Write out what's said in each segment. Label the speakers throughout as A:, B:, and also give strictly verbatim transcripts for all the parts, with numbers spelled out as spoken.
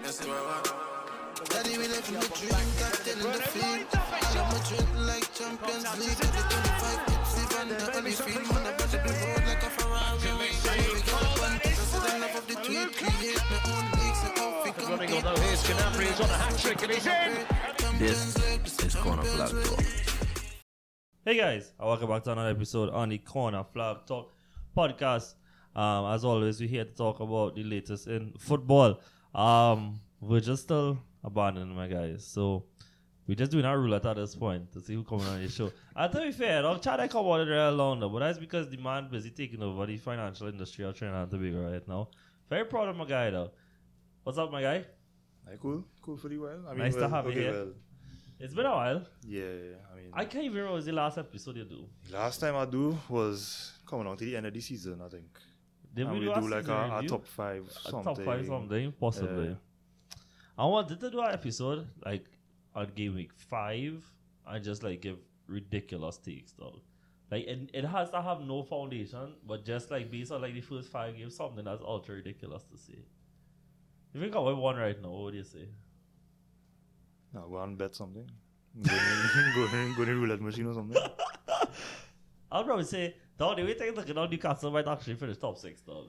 A: Daddy, we live in the dream, cocktail in the field. I love my drink like Champions League. Every twenty-five hits, even the only field. Man, I better be road like a Ferrari. We get up and take us to the love of the tweet. Create my own leagues and how we come.
B: Running on though, here's Gnabry, he's on a hat-trick and he's in!
C: This is Corner Flag Talk.
D: Hey guys, and welcome back to another episode on the Corner Flag Talk podcast. Um, as always, we're here to talk about the latest in football. Um, we're just still abandoning my guys, so we're just doing our roulette at this point to see who coming on the show. And to be fair, I'll try to come on it real long though, but that's because the man busy taking over the financial industry of Trinidad and Tobago right now. Very proud of my guy though. What's up, my guy?
E: Hey, cool, cool for the while. I mean,
D: Nice to
E: well,
D: have you
E: okay,
D: here.
E: Well,
D: It's been a while.
E: yeah, I mean,
D: I can't even remember what was the last episode you do.
E: last time I do was coming on to the end of the season, I think.
D: Did
E: and
D: we
E: we
D: do,
E: do
D: a
E: like
D: season
E: a, a
D: review?
E: top five
D: A
E: something.
D: top five something, possibly.
E: Yeah.
D: I wanted to do an episode like on game week five and just like give ridiculous takes though. Like it, it has to have no foundation, but just like based on like the first five games, something that's ultra ridiculous to say. If you got one right now, what would you say?
E: No, go and bet something. Go in, go in, go in the roulette machine or something.
D: I'll probably say, dog, the way things looking out, Newcastle might actually finish top six, dog.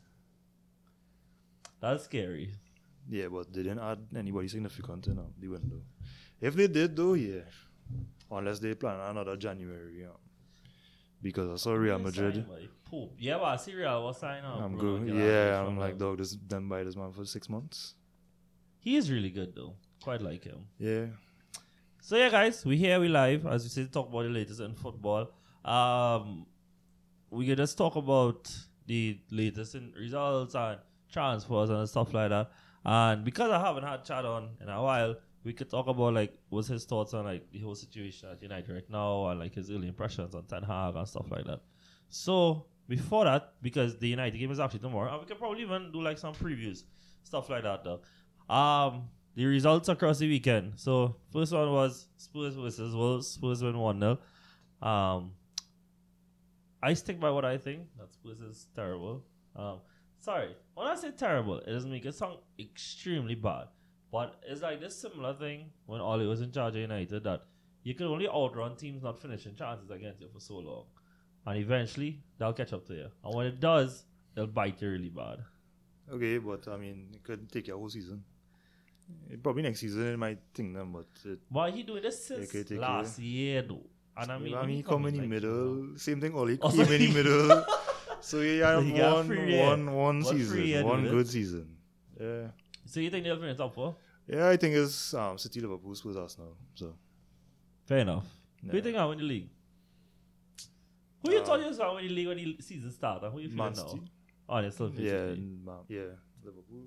D: That's scary.
E: Yeah, but they didn't add anybody significant in uh, the window. If they did, though, yeah. Unless they plan another January, yeah. Because I saw Real Madrid.
D: Sign, like, Pope. Yeah, but I see Real was signing up.
E: I'm
D: bro.
E: good.
D: Get out
E: Yeah,
D: of
E: I'm
D: here
E: like,
D: from
E: dog, this them by this man for six months.
D: He is really good though. Quite like him.
E: Yeah.
D: So yeah, guys, we here, we live, as we said, to talk about the latest in football. Um, we can just talk about the latest in results and transfers and stuff like that. And because I haven't had chat on in a while, we could talk about like what's his thoughts on like the whole situation at United right now and like his early impressions on Ten Hag and stuff like that. So before that, because the United game is actually tomorrow, and we can probably even do like some previews, stuff like that though. Um, the results across the weekend. So first one was Spurs versus Wolves. Spurs win one nil. Um, I stick by what I think. That Spurs is terrible. Um, sorry, when I say terrible, it doesn't make it sound extremely bad. But it's like this similar thing when Ole was in charge of United that you can only outrun teams not finishing chances against you for so long. And eventually, they'll catch up to you. And when it does, they'll bite you really bad.
E: Okay, but I mean, it could take your whole season. Eh, Probably next season it might think them, but it,
D: But he doing this since
E: Take it, take
D: last year, though. And I mean,
E: I
D: when
E: mean,
D: he
E: he come
D: come
E: in the
D: like,
E: middle. Same thing, Oli
D: Oh,
E: came
D: so
E: in the
D: he-
E: middle. So you have
D: He got
E: one,
D: free year.
E: one, one
D: One free
E: season,
D: year
E: one
D: doing
E: good
D: it.
E: season. Yeah,
D: So you think they'll finish top four?
E: yeah. I think it's um, City, Liverpool, Spurs, Arsenal. So
D: Fair enough. Who
E: Yeah.
D: you think I win the league? Who you
E: Uh,
D: thought you was going to win the league when the season started? Who you feeling
E: Man
D: now?
E: City.
D: Oh, they're still
E: yeah,
D: City.
E: and, um, yeah, Liverpool.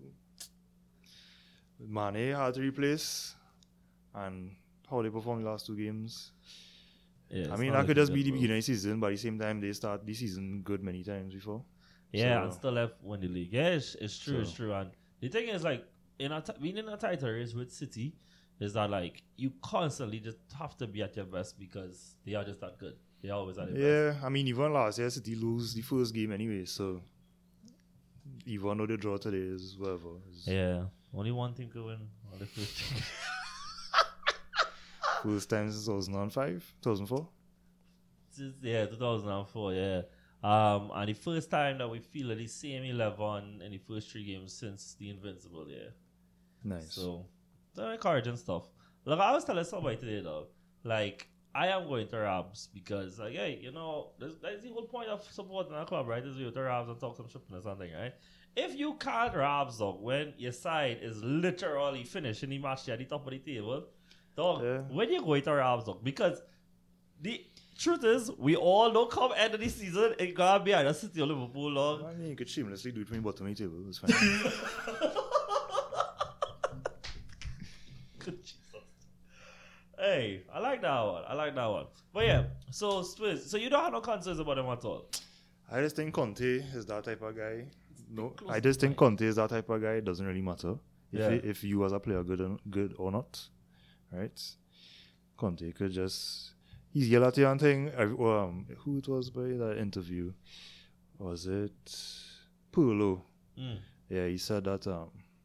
E: Mane hard to replace, and how they performed the last two games.
D: Yeah,
E: I
D: it's
E: mean,
D: not
E: that could
D: looking
E: just
D: good,
E: be the
D: bro.
E: beginning of the season, but at the same time, they start the season good many times before.
D: Yeah,
E: So-
D: and still left win the league. Yeah, it's, it's true, it's
E: So-
D: true. And the thing is, like, in a t- being in a title race with City, is that, like, you constantly just have to be at your best because they are just that good. They always are the best.
E: Yeah, I mean, even last year, City lose the first game anyway, so even though they draw today is whatever. It's
D: Yeah, only one team could win on the first team.
E: First time since two thousand five, two thousand four.
D: Since, yeah, two thousand four, yeah. Um, and the first time that we feel at the same eleven in the first three games since the Invincible, yeah.
E: Nice.
D: So, that's encouraging stuff. Look, I was telling somebody today, though, like, I am going to Rabs because, like, hey, you know, that's, that's the whole point of supporting a club, right? Is you go to Rabs and talk some shit or something, right? If you can't Rabs, dog, when your side is literally finishing the match at the top of the table, dog,
E: Yeah.
D: when you go to Rabs, dog, because the truth is, we all know come end of the season, it gonna be either City or Liverpool, dog.
E: I mean, you could shamelessly do it from the bottom of the table. It's fine.
D: Good Jesus. Hey, I like that one. I like that one. But yeah, so Spurs. So you don't have no concerns about them at all.
E: I just think Conte is that type of guy. No,
D: Close
E: I
D: to
E: just think
D: point.
E: Conte is that type of guy. It doesn't really matter if
D: Yeah.
E: he, if you as a player good or, good or not, right? Conte could just he's yell at you and thing. Um, who it was by that interview? Was it Pirlo?
D: Mm.
E: Yeah, he said that um,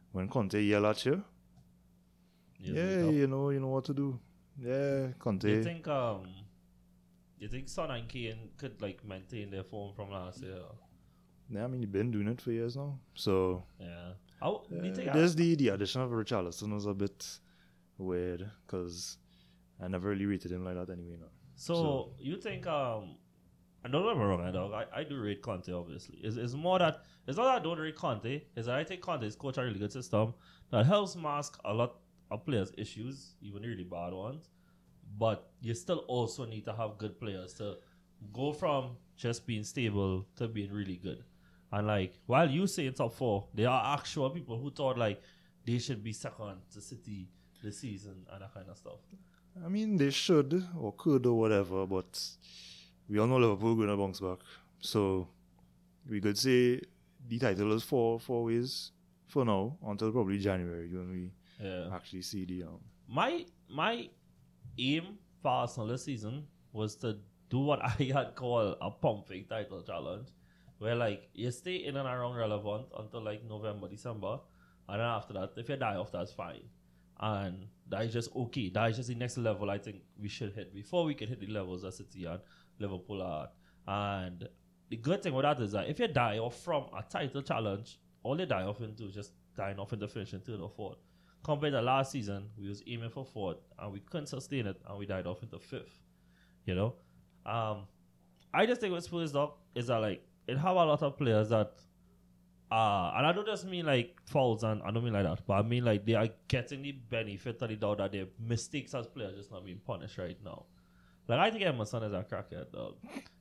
E: when Conte yelled at you,
D: Yes,
E: yeah,
D: we
E: you know, you know what to do. Yeah, Conte.
D: You think um, you think Son and Kane could like maintain their form from last year?
E: Yeah, I mean, you've been doing it for years now. So,
D: Yeah. How do you
E: uh,
D: think?
E: there's the, the addition of Richarlison was a bit weird because I never really rated him like that anyway. No.
D: So,
E: So-
D: you think um, and don't get me wrong, dog. I, I do rate Conte obviously. It's, it's more that it's not that I don't rate Conte. It's that I think Conte's coach a really good system that helps mask a lot of players' issues, even really bad ones. But you still also need to have good players to go from just being stable to being really good. And like while you say in top four, there are actual people who thought like they should be second to City this season and that kind of stuff.
E: I mean, they should or could or whatever, but we all know Liverpool going to bounce back. So we could say the title is four four ways for now until probably January when we
D: Yeah.
E: actually see the um.
D: My my aim for Arsenal this season was to do what I had called a pumping title challenge, where like you stay in and around relevant until like November, December, and then after that, if you die off, that's fine, and that is just okay. That is just the next level I think we should hit before we can hit the levels that City and Liverpool are at. And the good thing with that is that if you die off from a title challenge, all you die off into is just dying off into finishing third or fourth. Compared to last season, we was aiming for fourth and we couldn't sustain it and we died off into fifth. You know? Um, I just think with Spurs, dog, is that like it have a lot of players that uh and I don't just mean like fouls and I don't mean like that, but I mean like they are getting the benefit of the doubt that their mistakes as players just not being punished right now. Like I think Emerson is a crackhead, dog.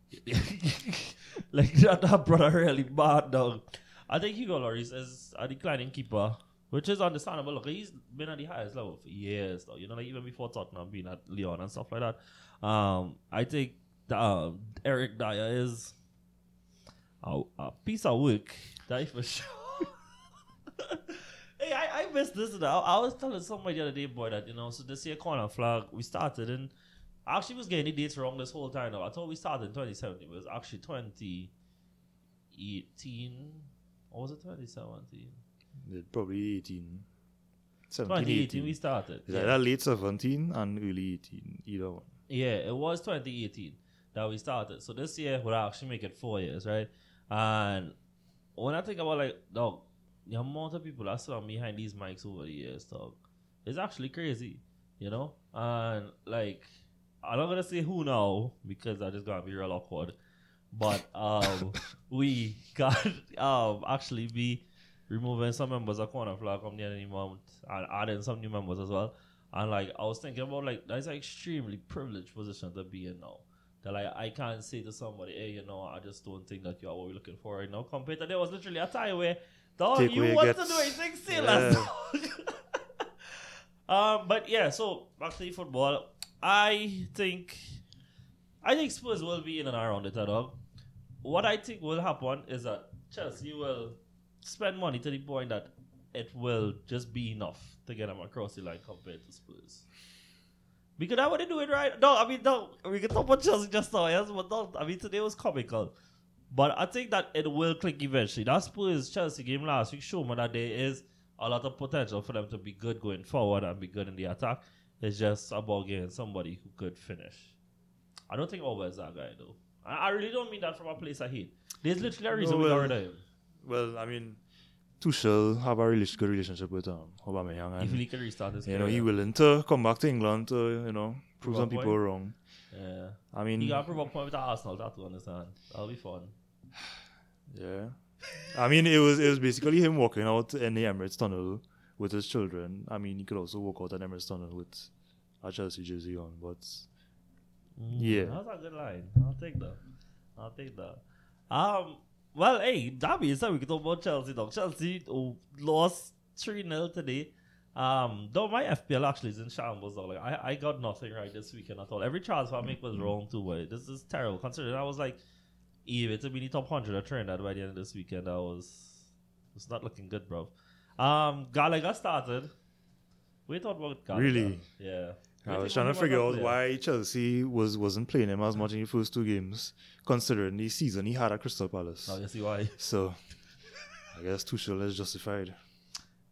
D: Like that, that brother really bad, dog. I think Hugo Lloris is a declining keeper, which is understandable. Look, he's been at the highest level for years, though. You know, like even before Tottenham, being at Lyon and stuff like that. Um, I think that, um, Eric Dyer is a, a piece of work. That is for sure. Hey, I, I missed this. Now. I was telling somebody the other day, boy, that, you know, so this year corner flag, we started in, I actually was getting the dates wrong this whole time. Though. I thought we started in twenty seventeen. It was actually twenty eighteen. Or was it twenty seventeen?
E: Probably eighteen. seventeen,
D: twenty eighteen
E: eighteen.
D: we started.
E: Is
D: Yeah.
E: either late seventeen and early eighteen, either one.
D: Yeah, it was twenty eighteen that we started. So this year we'll actually make it four years, right? And when I think about like, dog, the amount of people that sit on behind these mics over the years, dog, it's actually crazy, you know? And like, I'm not gonna say who now because I just gonna be real awkward. But um, we got um actually be removing some members of Corner Flag from the end of the month and adding some new members as well. And like I was thinking about like that's an extremely privileged position to be in now. That like I can't say to somebody, hey, you know, I just don't think that you are what we're looking for right now. Compared to there was literally a time where dog,
E: Take
D: you
E: away
D: want
E: gets-
D: to do anything still
E: Yeah.
D: Um but yeah, so back to the football. I think I think Spurs will be in and around it, dog. What I think will happen is that Chelsea will spend money to the point that it will just be enough to get them across the line compared to Spurs. Because that's what they do it right. No, I mean, no, we can talk about Chelsea just now, yes, but no, I mean, today was comical. But I think that it will click eventually. That Spurs Chelsea game last week showed me that there is a lot of potential for them to be good going forward and be good in the attack. It's just about getting somebody who could finish. I don't think Alba is that guy, though. I, I really don't mean that from a place I hate. There's literally a reason
E: No,
D: we got
E: well,
D: rid of him.
E: Well, I mean, Tuchel have a really good relationship with um, Aubameyang,
D: If
E: and
D: he can restart his
E: you know
D: career.
E: he willing to come back to England to you know prove
D: Prove
E: some
D: a
E: people
D: point.
E: wrong.
D: Yeah.
E: I mean,
D: He got to prove a point with the Arsenal tattoo on his hand. That'll be fun.
E: yeah. I mean, it was it was basically him walking out in the Emirates Tunnel with his children. I mean, he could also walk out in Emirates Tunnel with a Chelsea jersey on, but yeah.
D: That's a good line. I'll take that. I'll take that. Um. Well, hey, that being said, we can talk about Chelsea, dog. Chelsea oh, lost three nil today. Um, though my F P L actually is in shambles, though. Like, I, I got nothing right this weekend at all. Every transfer I make was wrong, too, but this is terrible. Considering I was like, even to be in the top one hundred of Trinidad by the end of this weekend, I was, it's not looking good, bro. Um, Gallagher started. We thought about Gallagher.
E: Really?
D: Yeah.
E: I
D: We
E: was
D: think
E: trying to
D: he
E: figure
D: a
E: out
D: player.
E: why Chelsea was wasn't playing him as much in the first two games, considering the season he had at Crystal Palace.
D: Now you see why.
E: So I guess Tuchel is justified.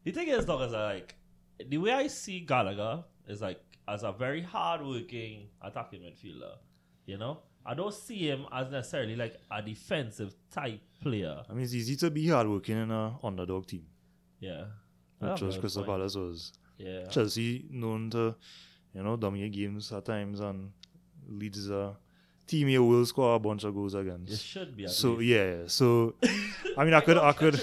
D: The thing is, dog, is that, like, the way I see Gallagher is like as a very hard-working attacking midfielder. You know, I don't see him as necessarily like a defensive type player.
E: I mean, it's easy to be hardworking in an underdog team,
D: Yeah,
E: which was
D: That's
E: Crystal
D: point.
E: Palace was.
D: Yeah,
E: Chelsea known to, you know, dominate games at times, and Leeds is a team here will score a bunch of goals
D: it
E: against.
D: should be. At
E: So
D: least.
E: yeah, so I mean, I could, I could.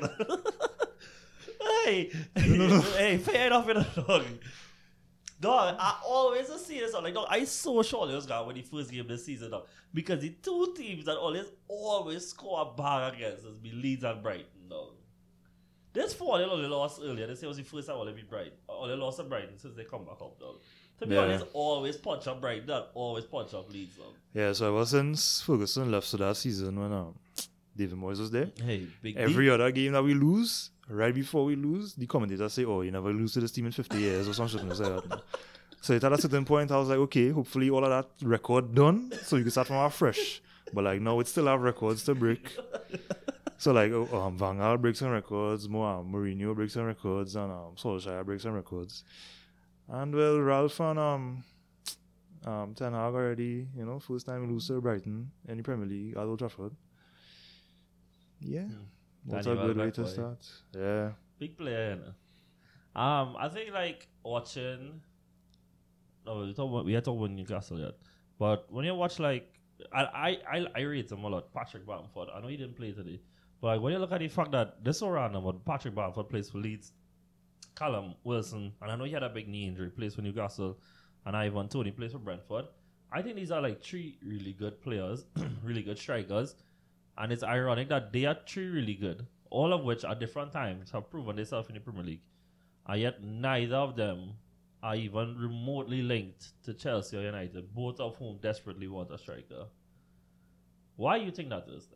D: Hey, hey, fair enough, you know, dog. Dog, I always see this. Like, dog, I so sure it was going when the first game this season, dog, because the two teams that always always score a bag against us be Leeds and Brighton, dog. This four they only lost earlier. They say it was the first time only beat Brighton. Only lost to Brighton since they come back up, dog. To be
E: Yeah.
D: honest, always punch up Brighton, dog. Always punch up Leeds, dog.
E: Yeah, so ever since Ferguson left, so that season when um, David Moyes was there,
D: Hey, big
E: every other game that we lose, right before we lose, the commentators say, "Oh, you never lose to this team in fifty years" or something like that. So at a certain point, I was like, okay, hopefully all of that record done, so you can start from our fresh. But like now, we still have records to break. So like, oh, um, Van Gaal breaks some records, more um, Mourinho breaks some records, and um, Solskjaer breaks some records. And well, Ralph and um, um, Ten Hag already, you know, first time we lose to Brighton in the Premier League at Old Trafford. Yeah, what's a
D: Danny
E: good way
D: Welbeck
E: to
D: boy.
E: start? Yeah.
D: Big player, you know. Um, I think like watching. No, we talk about, we had talked about Newcastle yet, but when you watch like, I I I, I rate him a lot. Patrick Bamford. I know he didn't play today, but like when you look at the fact that this so random, but Patrick Bamford plays for Leeds, Callum Wilson, and I know he had a big knee injury, plays for Newcastle, and Ivan Toney plays for Brentford. I think these are like three really good players, really good strikers, and it's ironic that they are three really good, all of which at different times have proven themselves in the Premier League, and yet neither of them are even remotely linked to Chelsea or United, both of whom desperately want a striker. Why do you think that is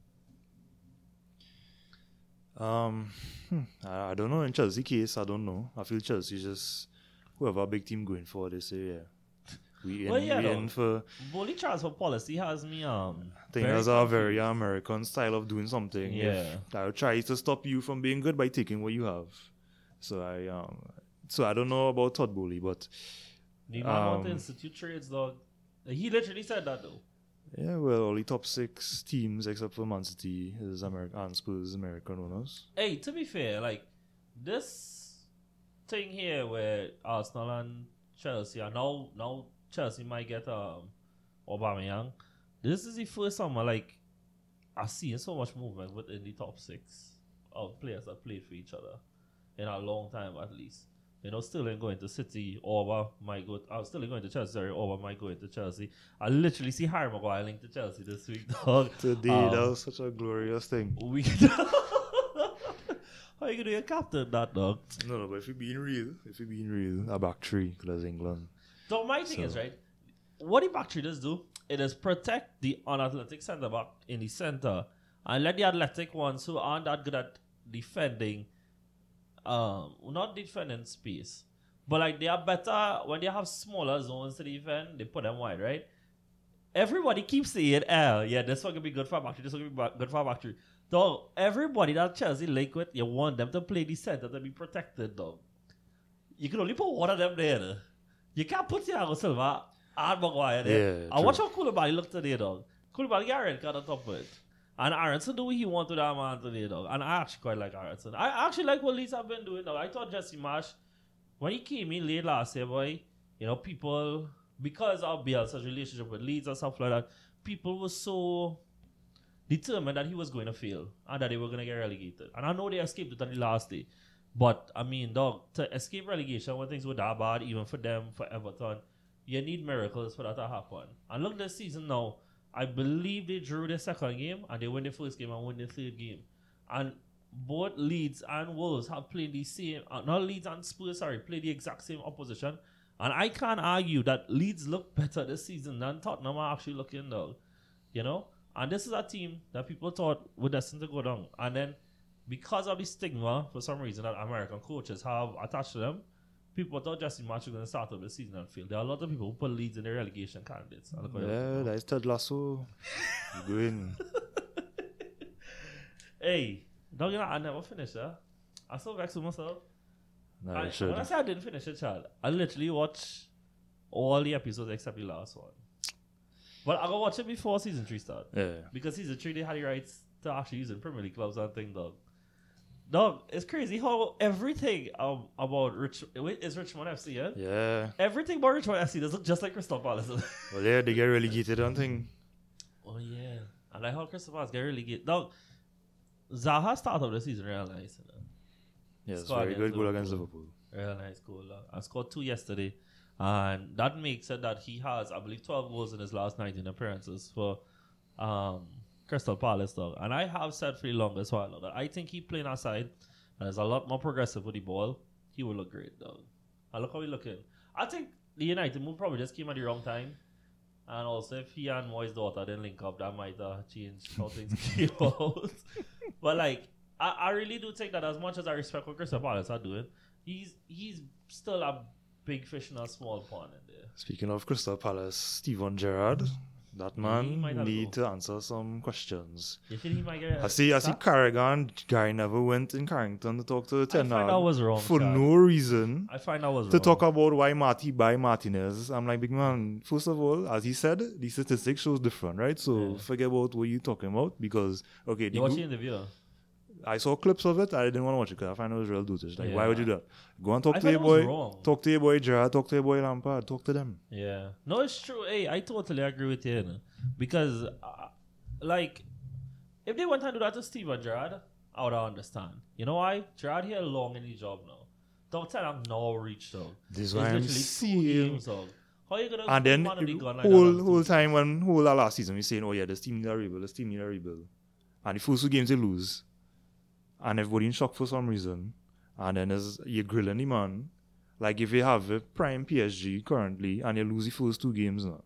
D: then?
E: Um, hmm, I, I don't know. In Chelsea case, I don't know. I feel Chelsea just whoever a big team going for, they say yeah. We in,
D: Well, yeah,
E: we
D: no.
E: in for.
D: Bully transfer policy has me um.
E: I think
D: very
E: that's a
D: confused.
E: very American style of doing something.
D: Yeah.
E: If I'll try to stop you from being good by taking what you have. So I um, so I don't know about Todd Bowley, but
D: The man want to
E: um,
D: institute trades, dog. He literally said that though.
E: yeah, well, all the top six teams except for Man City is American and Spurs American owners.
D: Hey, to be fair, like this thing here where Arsenal and Chelsea are now now Chelsea might get um Aubameyang. This is the first summer like I've seen so much movement within the top six of players that played for each other in a long time at least. You know, still ain't going to City. Auba might go. I'm still ain't going to Chelsea. Sorry, Auba might go into Chelsea. I literally see Harry Maguire linked to Chelsea this week, dog.
E: Today,
D: Um,
E: that was such a glorious thing.
D: We. How you gonna be a captain, that dog?
E: No, no, but if you're being real, if you're being real, a back three, because England.
D: So my thing
E: So-
D: is, right, what the back three does do, it is protect the unathletic centre back in the centre and let the athletic ones who aren't that good at defending, um, not defending space, but like they are better when they have smaller zones to defend, they put them wide, right? Everybody keeps saying, "Oh, yeah, this one can be good for a back three, this one can be ba- good for a back three." Dog, everybody that Chelsea link with, you want them to play the centre to be protected, dog. You can only put one of them there. You can't put Thiago Silva and Maguire there.
E: Yeah,
D: I watch
E: true.
D: how Koulibaly looked today, dog. Koulibaly got a red card on top of it. And Aronson do what he want to that man today, dog. And I actually quite like Aronson. I actually like what Leeds have been doing, dog. I thought Jesse Marsh, when he came in late last year, boy, you know, people, because of Bielsa's relationship with Leeds and stuff like that, people were so determined that he was going to fail and that they were going to get relegated. And I know they escaped it on the last day. But, I mean, dog, to escape relegation when things were that bad, even for them, for Everton, you need miracles for that to happen. And look this season now, I believe they drew their second game and they win the first game and win the third game. And both Leeds and Wolves have played the same, uh, not Leeds and Spurs, sorry, played the exact same opposition. And I can't argue that Leeds look better this season than Tottenham are actually looking, dog. You know? And this is a team that people thought were destined to go down. And then, because of the stigma, for some reason, that American coaches have attached to them, people thought Jesse Marsh was going to start up the season and fail. There are a lot of people who put Leeds in their relegation candidates. And look how
E: Yeah,
D: they-
E: that's Ted Lasso. You go in.
D: Hey, dog, you know, I never finished, huh? I still vexed with myself.
E: No,
D: I,
E: you should.
D: when I say I didn't finish it, child, I literally watched all the episodes except the last one. But I go watch it before season three start.
E: Yeah.
D: Because season three they had the rights to actually use in Premier League clubs and thing, dog. Dog, it's crazy how everything um, about Rich wait, is Richmond F C, yeah?
E: Yeah.
D: Everything about Richmond F C does look just like Crystal Palace.
E: Well, yeah, they get relegated on thing.
D: Oh yeah. And like how Crystal Palace get relegated. Dog, Zaha started the season real nice, you know?
E: Yes,
D: Scored
E: very good
D: against
E: goal against Liverpool.
D: Real nice goal. Uh, I scored two yesterday. And that makes it that he has, I believe, twelve goals in his last nineteen appearances for um, Crystal Palace, dog. And I have said for the longest while now that I think he playing outside and is a lot more progressive with the ball. He will look great, dog. And look how he looking. I think the United move probably just came at the wrong time. And also, if he and Moyes' daughter didn't link up, that might uh, change how things came out. But, like, I, I really do think that as much as I respect what Crystal Palace are doing, he's he's still a big fish in a small pond in there.
E: Speaking of Crystal Palace, Steven Gerrard, that
D: He
E: man
D: might have
E: need
D: go.
E: to answer some questions.
D: You think he might get
E: I see, I see
D: sacked?
E: Carrigan, Gary never went in Carrington to talk to the
D: I
E: Ten
D: find that was wrong,
E: for
D: Chad.
E: no reason
D: I find that was
E: to
D: wrong.
E: talk about why Marty buy Martinez. I'm like, big man, first of all, as he said, the statistics shows different, right? So
D: Yeah.
E: forget about what you talking about because, okay, the
D: You watch
E: go-
D: the interview?
E: I saw clips of it. I didn't want to watch it because I find it was real dutish. Like,
D: Yeah.
E: why would you do that? Go and talk
D: I
E: to your
D: find it was
E: boy.
D: wrong.
E: Talk to your boy Gerrard. Talk to your boy Lampard. Talk to them.
D: Yeah. No, it's true. Hey, I totally agree with you. You know? Because, uh, like, if they went and do that to Steven Gerrard, I would understand. You know why? Gerrard here long in his job now. Don't tell him no reach, dog.
E: This is
D: It's
E: why I'm
D: literally two
E: seeing.
D: games, dog. How you gonna
E: And
D: put
E: then
D: man in the gun like
E: whole
D: that?
E: whole time when whole that last season we saying, oh yeah, this team need a rebuild, this team need a rebuild, and the first two games they lose, and everybody in shock for some reason, and then as you're grilling the man, like if you have a prime P S G currently and you lose the first two games now,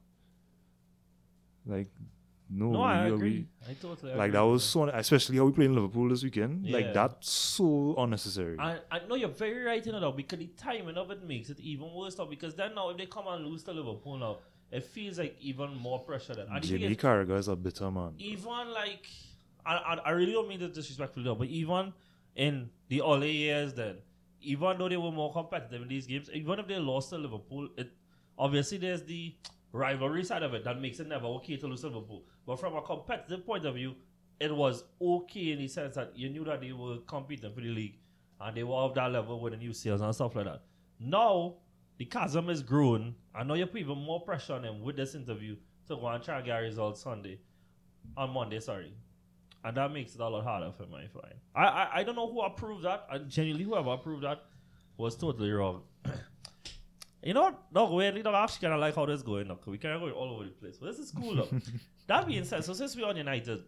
E: like no,
D: No, I
E: we-
D: agree.
E: we-
D: I totally agree.
E: like that was so, especially how we played in Liverpool this weekend,
D: Yeah.
E: like that's so unnecessary.
D: I, I know you're very right in it though, because the timing of it makes it even worse though. Because then now if they come and lose to Liverpool now, it feels like even more pressure than. And the thing
E: Jimmy
D: is,
E: Carragher is a bitter man.
D: even like, I, I, I really don't mean this disrespectfully though, but even in the early years then, even though they were more competitive in these games, even if they lost to Liverpool, it obviously there's the rivalry side of it that makes it never okay to lose to Liverpool. But from a competitive point of view, it was okay in the sense that you knew that they were competing for the league and they were of that level with the new sales and stuff like that. Now, the chasm is grown. I know you put even more pressure on them with this interview to go and try and get results Sunday. On Monday, sorry. And that makes it a lot harder for him, I find. I, I, I don't know who approved that. And genuinely, whoever approved that was totally wrong. You know what? No, weirdly, no, I actually kind of like how this is going now. We kind of going all over the place. But this is cool, though. That being said, so since we're on United,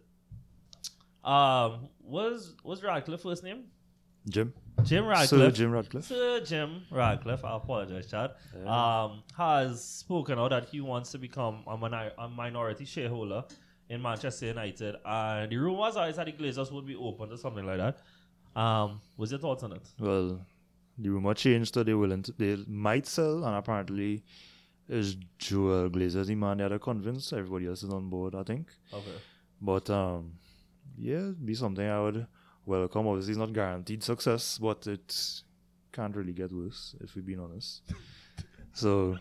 D: um, was was Radcliffe first name?
E: Jim,
D: Jim Radcliffe.
E: Sir Jim Radcliffe.
D: Sir Jim Radcliffe, I apologize, Chad,
E: Yeah.
D: um, has spoken out that he wants to become a, minor- a minority shareholder in Manchester United. And the rumors are that the Glazers would be open to something like that. Um, what's your thoughts on it?
E: Well, the rumor changed to they willing to, they might sell, and apparently is Joel Glazer the man they had to convince. Everybody else is on board, I think.
D: Okay.
E: But um, yeah, it'd be something I would welcome. Obviously, it's not guaranteed success, but it can't really get worse if we're being honest. So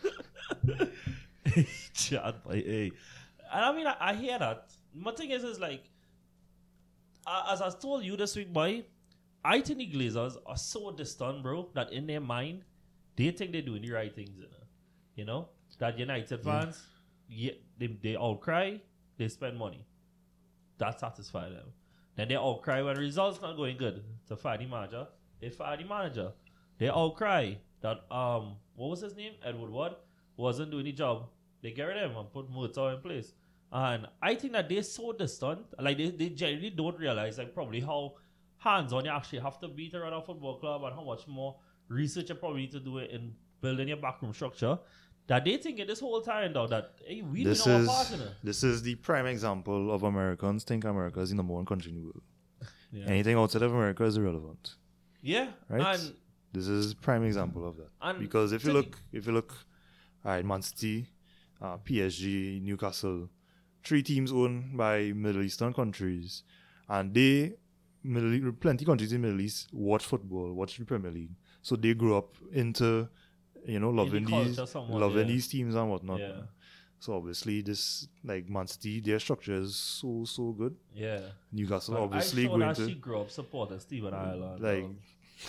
D: Chad, boy, hey. And I mean, I, I hear that. My thing is, is like, uh, as I told you this week, boy, I think the Glazers are so distant, bro, that in their mind, they think they're doing the right things, you know? You know? That United fans, yeah, they, they outcry, they spend money. That satisfies them. Then they outcry when results not going good to fire the manager. They fire the manager. They outcry that, um, what was his name? Edward Ward wasn't doing the job. They get rid of him and put Murtaugh in place. And I think that they're so distant, like they, they generally don't realize like probably how hands-on you actually have to be to run a football club and how much more research you probably need to do it in building your backroom structure. That they thinking this whole time though that hey, we
E: this
D: know our
E: is
D: partner.
E: this is the prime example of Americans think America is the number one country in the world.
D: Yeah.
E: Anything outside of America is irrelevant.
D: Yeah.
E: Right?
D: And
E: This is prime example of that.
D: And
E: Because if you
D: to the-
E: look, if you look, all right, Man City, uh, P S G, Newcastle, three teams owned by Middle Eastern countries, and they Middle East, plenty countries in the Middle East watch football, watch the Premier League, so they grew up into, you know, loving
D: the
E: these,
D: culture somewhat,
E: loving
D: yeah.
E: these teams and whatnot.
D: Yeah.
E: So obviously, this like Man City, their structure is so so good.
D: Yeah.
E: Newcastle
D: But
E: obviously
D: I saw
E: going
D: that
E: to
D: she grew up supporting Stephen Ireland.
E: like.
D: um,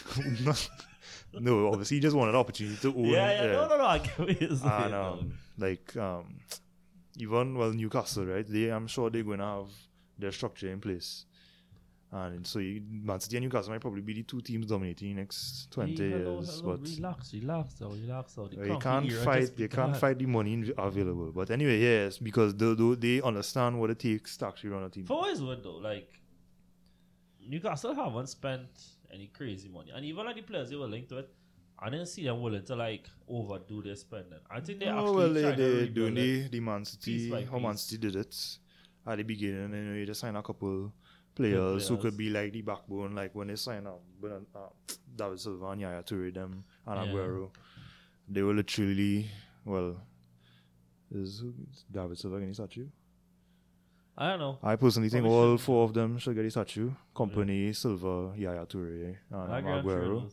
E: No, obviously, he just wanted an opportunity to own.
D: yeah, yeah, no, no, no, I get what you're saying.
E: And
D: dog.
E: um, like um, even well Newcastle, right? They, I'm sure they're going to have their structure in place, and so you, Man City and Newcastle might probably be the two teams dominating the next twenty
D: Hey, hello,
E: years.
D: hello,
E: But
D: relax, relax, though, relax. Though. The
E: uh, you
D: concrete
E: can't
D: era
E: fight.
D: just
E: They can't
D: began.
E: fight the money in- available. But anyway, yes, because they they, they understand what it takes to actually run a team.
D: For what it's worth, though, like Newcastle haven't spent any crazy money, and even like the players they were linked to it, I didn't see them willing to like overdo their spending. I think they
E: Oh
D: actually
E: well, they
D: tried to
E: they
D: rebuild
E: doing
D: it.
E: the, the Man City,
D: piece by
E: how Man
D: piece.
E: City did it at the beginning. You know, you just sign a couple players, who
D: players.
E: could be like the backbone, like when they sign up, but uh, David Silva and Yaya Toure, them and
D: Yeah.
E: Aguero, they were literally well. Is, is David Silva getting a statue?
D: I don't know.
E: I personally think
D: Probably
E: all
D: should.
E: four of them should get a statue. Company, Silva, Yaya Toure, and
D: I agree on
E: Aguero.
D: Trailers.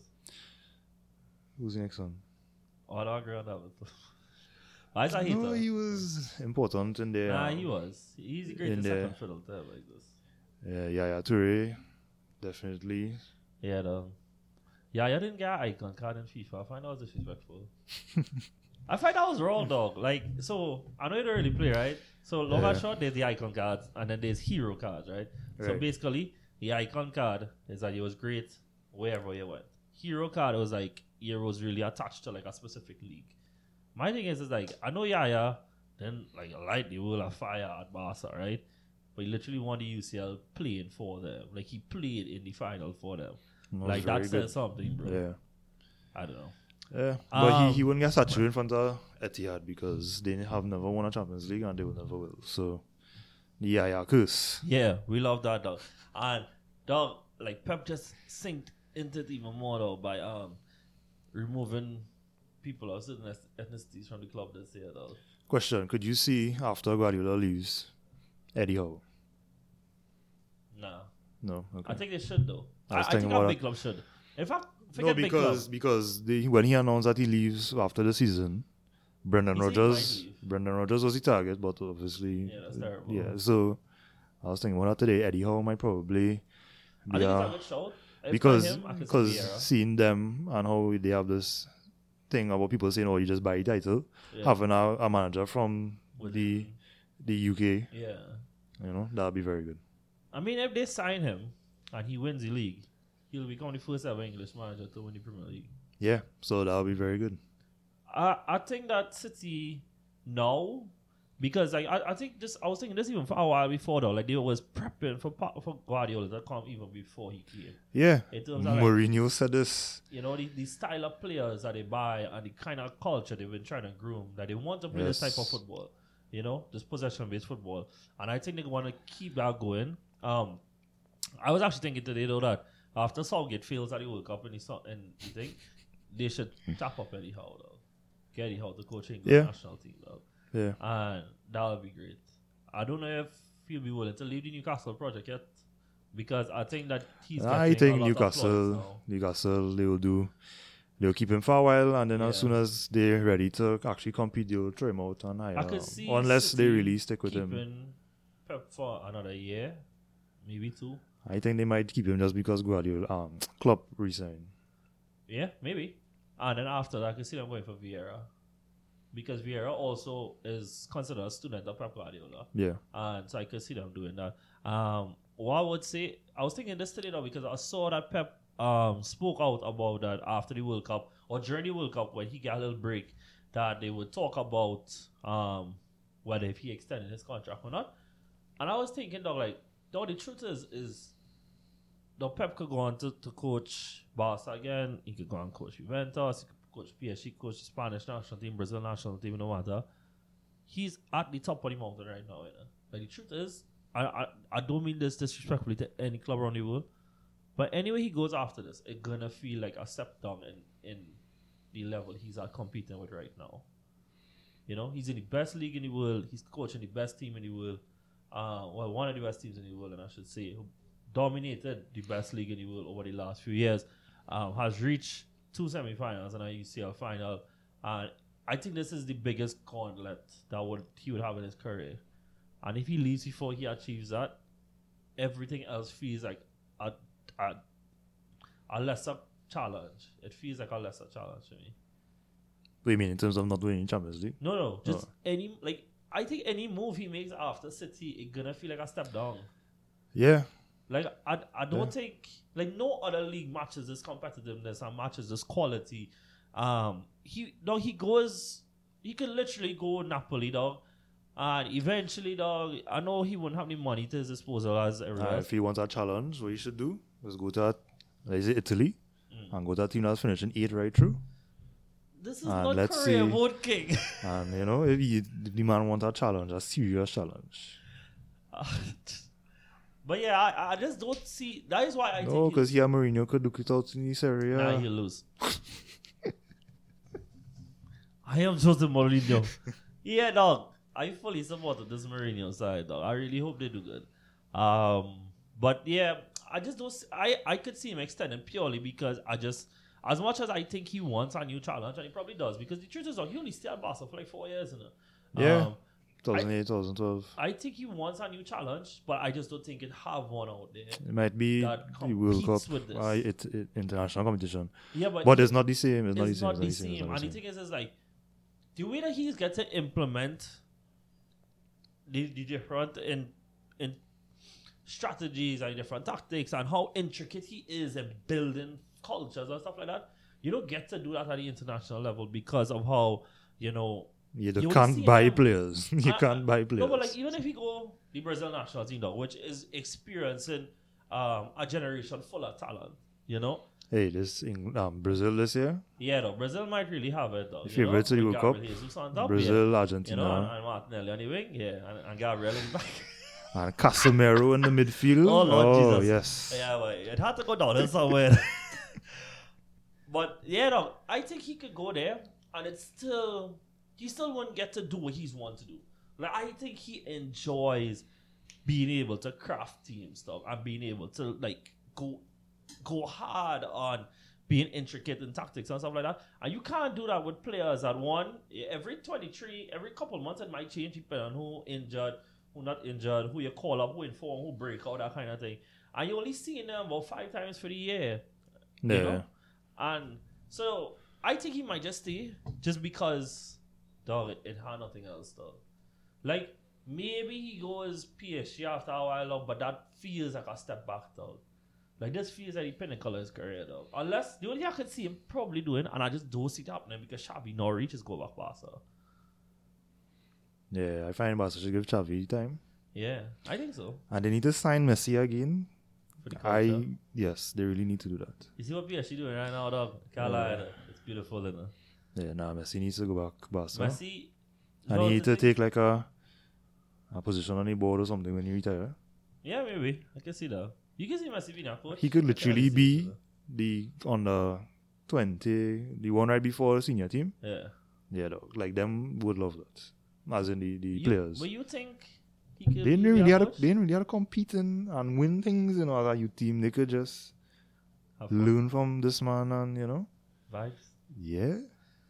E: Who's the next one?
D: Oh, I agree on that. one. I thought he
E: No,
D: thought.
E: he was important in there.
D: Nah, he was. He's the greatest
E: the-
D: second fiddle to have like this.
E: Yeah, Yaya Toure, definitely.
D: Yeah, though. Yeah, you didn't get an icon card in FIFA. I find that was disrespectful. I find that was wrong, dog. Like, so I know you don't really play, right? So long and
E: Yeah.
D: short, there's the icon cards, and then there's hero cards, right? So
E: Right.
D: basically, the icon card is that it was great wherever you went. Hero card was like you was really attached to like a specific league. My thing is, is like I know Yaya, then like light the world of fire at Barca, right? But he literally won the U C L playing for them. Like he played in the final for them.
E: Was
D: Like
E: very
D: that
E: good.
D: says something, bro.
E: Yeah.
D: I don't know.
E: Yeah, but
D: Um,
E: he, he wouldn't get statue in front of Etihad because they have never won a Champions League and they will never will. So, yeah, yeah, curse.
D: Yeah, we love that dog. And dog, like Pep just synced into it even more though by um removing people of certain eth- ethnicities from the club this year though.
E: Question: could you see after Guardiola leaves, Eddie Howe?
D: Nah.
E: No, okay.
D: I think they should though.
E: I
D: I,
E: was
D: I
E: thinking
D: think our
E: about
D: big club should. In fact,
E: no,
D: forget big club.
E: because because they, when he announced that he leaves after the season, Brendan
D: He said he might
E: Rodgers,
D: leave.
E: Brendan Rodgers was the target, but obviously,
D: Yeah, that's terrible.
E: yeah. So I was thinking, well, today Eddie Howe might probably
D: I
E: be
D: think
E: a,
D: it's a good show. If
E: because
D: by him, I could see
E: because
D: Vieira.
E: seeing them and how they have this thing about people saying, "Oh, you just buy the title,"
D: Yeah.
E: having a, a manager from
D: With-
E: the the U K,
D: Yeah.
E: you know, that'd be very good.
D: I mean, if they sign him and he wins the league, he'll become the first ever English manager to win the Premier League.
E: Yeah, so that'll be very good.
D: I I think that City now, because like I, I think this I was thinking this even for a while before though, like they was prepping for Pa- for Guardiola to come even before he came.
E: Yeah,
D: In terms of like,
E: Mourinho said this.
D: you know, the, the style of players that they buy and the kind of culture they've been trying to groom, that they want to play this type of
E: Yes.
D: football, you know, this possession based football. And I think they want to keep that going. Um, I was actually thinking today though that after Southgate fails at the World Cup and he saw, and you think they should tap up Eddie Howe though. Get Eddie Howe to coach England
E: Yeah.
D: national team though.
E: Yeah,
D: And that would be great. I don't know if he'll be willing to leave the Newcastle project yet, because I think that he's.
E: I
D: getting
E: think
D: a lot of applause
E: Newcastle,
D: now.
E: Newcastle, they will do. They'll keep him for a while, and then as
D: Yeah.
E: soon as they're ready to actually compete, they'll throw him out and hire.
D: I could
E: him.
D: see
E: Unless they
D: City
E: really stick with him.
D: keeping Pep for another year, maybe two.
E: I think they might keep him just because Guardiola, um, Klopp resigned.
D: Yeah, maybe. And then after that, I could see them going for Vieira, because Vieira also is considered a student of Pep Guardiola.
E: Yeah,
D: And so I could see them doing that. Um, what I would say, I was thinking this today though, because I saw that Pep um spoke out about that after the World Cup or during the World Cup when he got a little break, that they would talk about um whether if he extended his contract or not. And I was thinking though, like, though the truth is is the Pep could go on to, to coach Barca again, he could go on coach Juventus, he could coach P S G, coach the Spanish national team, Brazil national team, no matter. He's at the top of the mountain right now, you know. But the truth is, I, I I don't mean this disrespectfully to any club around the world, but anyway he goes after this, it's gonna feel like a step down in, in the level he's at competing with right now. You know, he's in the best league in the world, he's coaching the best team in the world, uh, well, one of the best teams in the world, and I should say, dominated the best league in the world over the last few years, um, has reached two semi-finals and a U C L final, and I think this is the biggest gauntlet that would he would have in his career. And if he leaves before he achieves that, everything else feels like a, a, a lesser challenge. It feels like a lesser challenge to me.
E: What do you mean in terms of not winning Champions League?
D: No, no, just
E: Oh.
D: any like I think any move he makes after City, it's gonna feel like a step down.
E: Yeah.
D: Like I, I don't
E: Yeah.
D: think like no other league matches this competitiveness and matches this quality. Um, he no, he goes, he could literally go Napoli, dog, and eventually, dog. I know he wouldn't have the money to his disposal as everyone
E: Uh,
D: else.
E: if he wants a challenge, what he should do is go to, let's say, Italy
D: Mm.
E: and go to a team that's finishing eight right through.
D: This is
E: and
D: not
E: let's
D: career
E: see-
D: mode, king.
E: And, you know, if, he, if the man wants a challenge, a serious challenge.
D: But yeah, I, I just don't see. That is why I
E: No,
D: think
E: because he and Mourinho could look it out in this area.
D: Nah, he'll lose. I am Jose Mourinho. Yeah, dog. I fully supported this Mourinho side, dog. I really hope they do good. Um, but yeah, I just don't. See, I I could see him extending purely because I just, as much as I think he wants a new challenge, and he probably does, because the truth is, dog, he only stayed at Barca for like four years, you know.
E: Yeah.
D: Um,
E: two thousand eight, twenty twelve.
D: I think he wants a new challenge, but I just don't think it have one out there.
E: It might be
D: that
E: the World
D: competes
E: Cup,
D: with this.
E: uh, it, it, international competition.
D: Yeah, but,
E: But
D: he-
E: it's not the same. It's,
D: It's
E: not the
D: not
E: same.
D: the
E: it's
D: same.
E: not
D: And the
E: the same.
D: thing is, is like the way that he's get to implement the, the different in in strategies and different tactics and how intricate he is in building cultures and stuff like that. You don't get to do that at the international level because of how, you know,
E: You
D: you only
E: can't
D: see
E: buy
D: him-
E: players. you
D: I-
E: can't buy players.
D: No, but like even if you go the Brazil national team, though, which is experiencing um, a generation full of talent, you know.
E: Hey, this in um, Brazil this year,
D: Yeah, though Brazil might really have it, though.
E: If
D: you
E: you're
D: know,
E: ready to the
D: with
E: World Cup,
D: Gabriel Jesus on top, yeah.
E: Brazil,
D: You
E: Argentina,
D: know, and, and Martinelli on the wing, yeah, and, and Gabriel in the back.
E: and Casemiro in the midfield.
D: Oh, Lord
E: oh
D: Jesus.
E: yes.
D: Yeah, but it had to go down in somewhere. But yeah, no, I think he could go there, and it's still he still wouldn't get to do what he's want to do. Like I think he enjoys being able to craft team stuff and being able to like go go hard on being intricate in tactics and stuff like that. And you can't do that with players at one every twenty-three, every couple months it might change depending on who injured, who not injured, who you call up, who inform, who break out, that kind of thing. And you only seeing them about five times for the year. You
E: Yeah.
D: know? And so I think he might just stay just because dog it, it had nothing else though. Like maybe he goes P S G after a while, dog, but that feels like a step back though. Like this feels like the pinnacle of his career though. Unless the only thing I could see him probably doing, and I just don't see it happening because Xavi no reaches go back Barca.
E: Yeah, I find Barca should give Xavi time.
D: Yeah, I think so.
E: And they need to sign Messi again.
D: For the culture.
E: I yes, they really need to do that.
D: You see what P S G doing right now, dog? Can't lie, it's beautiful, isn't it?
E: Yeah, nah, Messi needs to go back Barca.
D: Messi,
E: and
D: no,
E: he need
D: the
E: to
D: thing-
E: take like a a position on the board or something when you retire.
D: Yeah, maybe I can see that. You can see Messi being a coach.
E: He could
D: I can
E: literally
D: see
E: be
D: that.
E: the on the twenty, the one right before the senior team.
D: Yeah.
E: Yeah, dog. Like them would love that. As in the, the
D: You-
E: players.
D: But you think he could
E: They
D: be
E: didn't
D: a
E: really have to,
D: coach?
E: they didn't really have to compete in and win things, you know, as a youth team. They could just
D: Have fun.
E: learn from this man and, you know.
D: Vibes.
E: Yeah.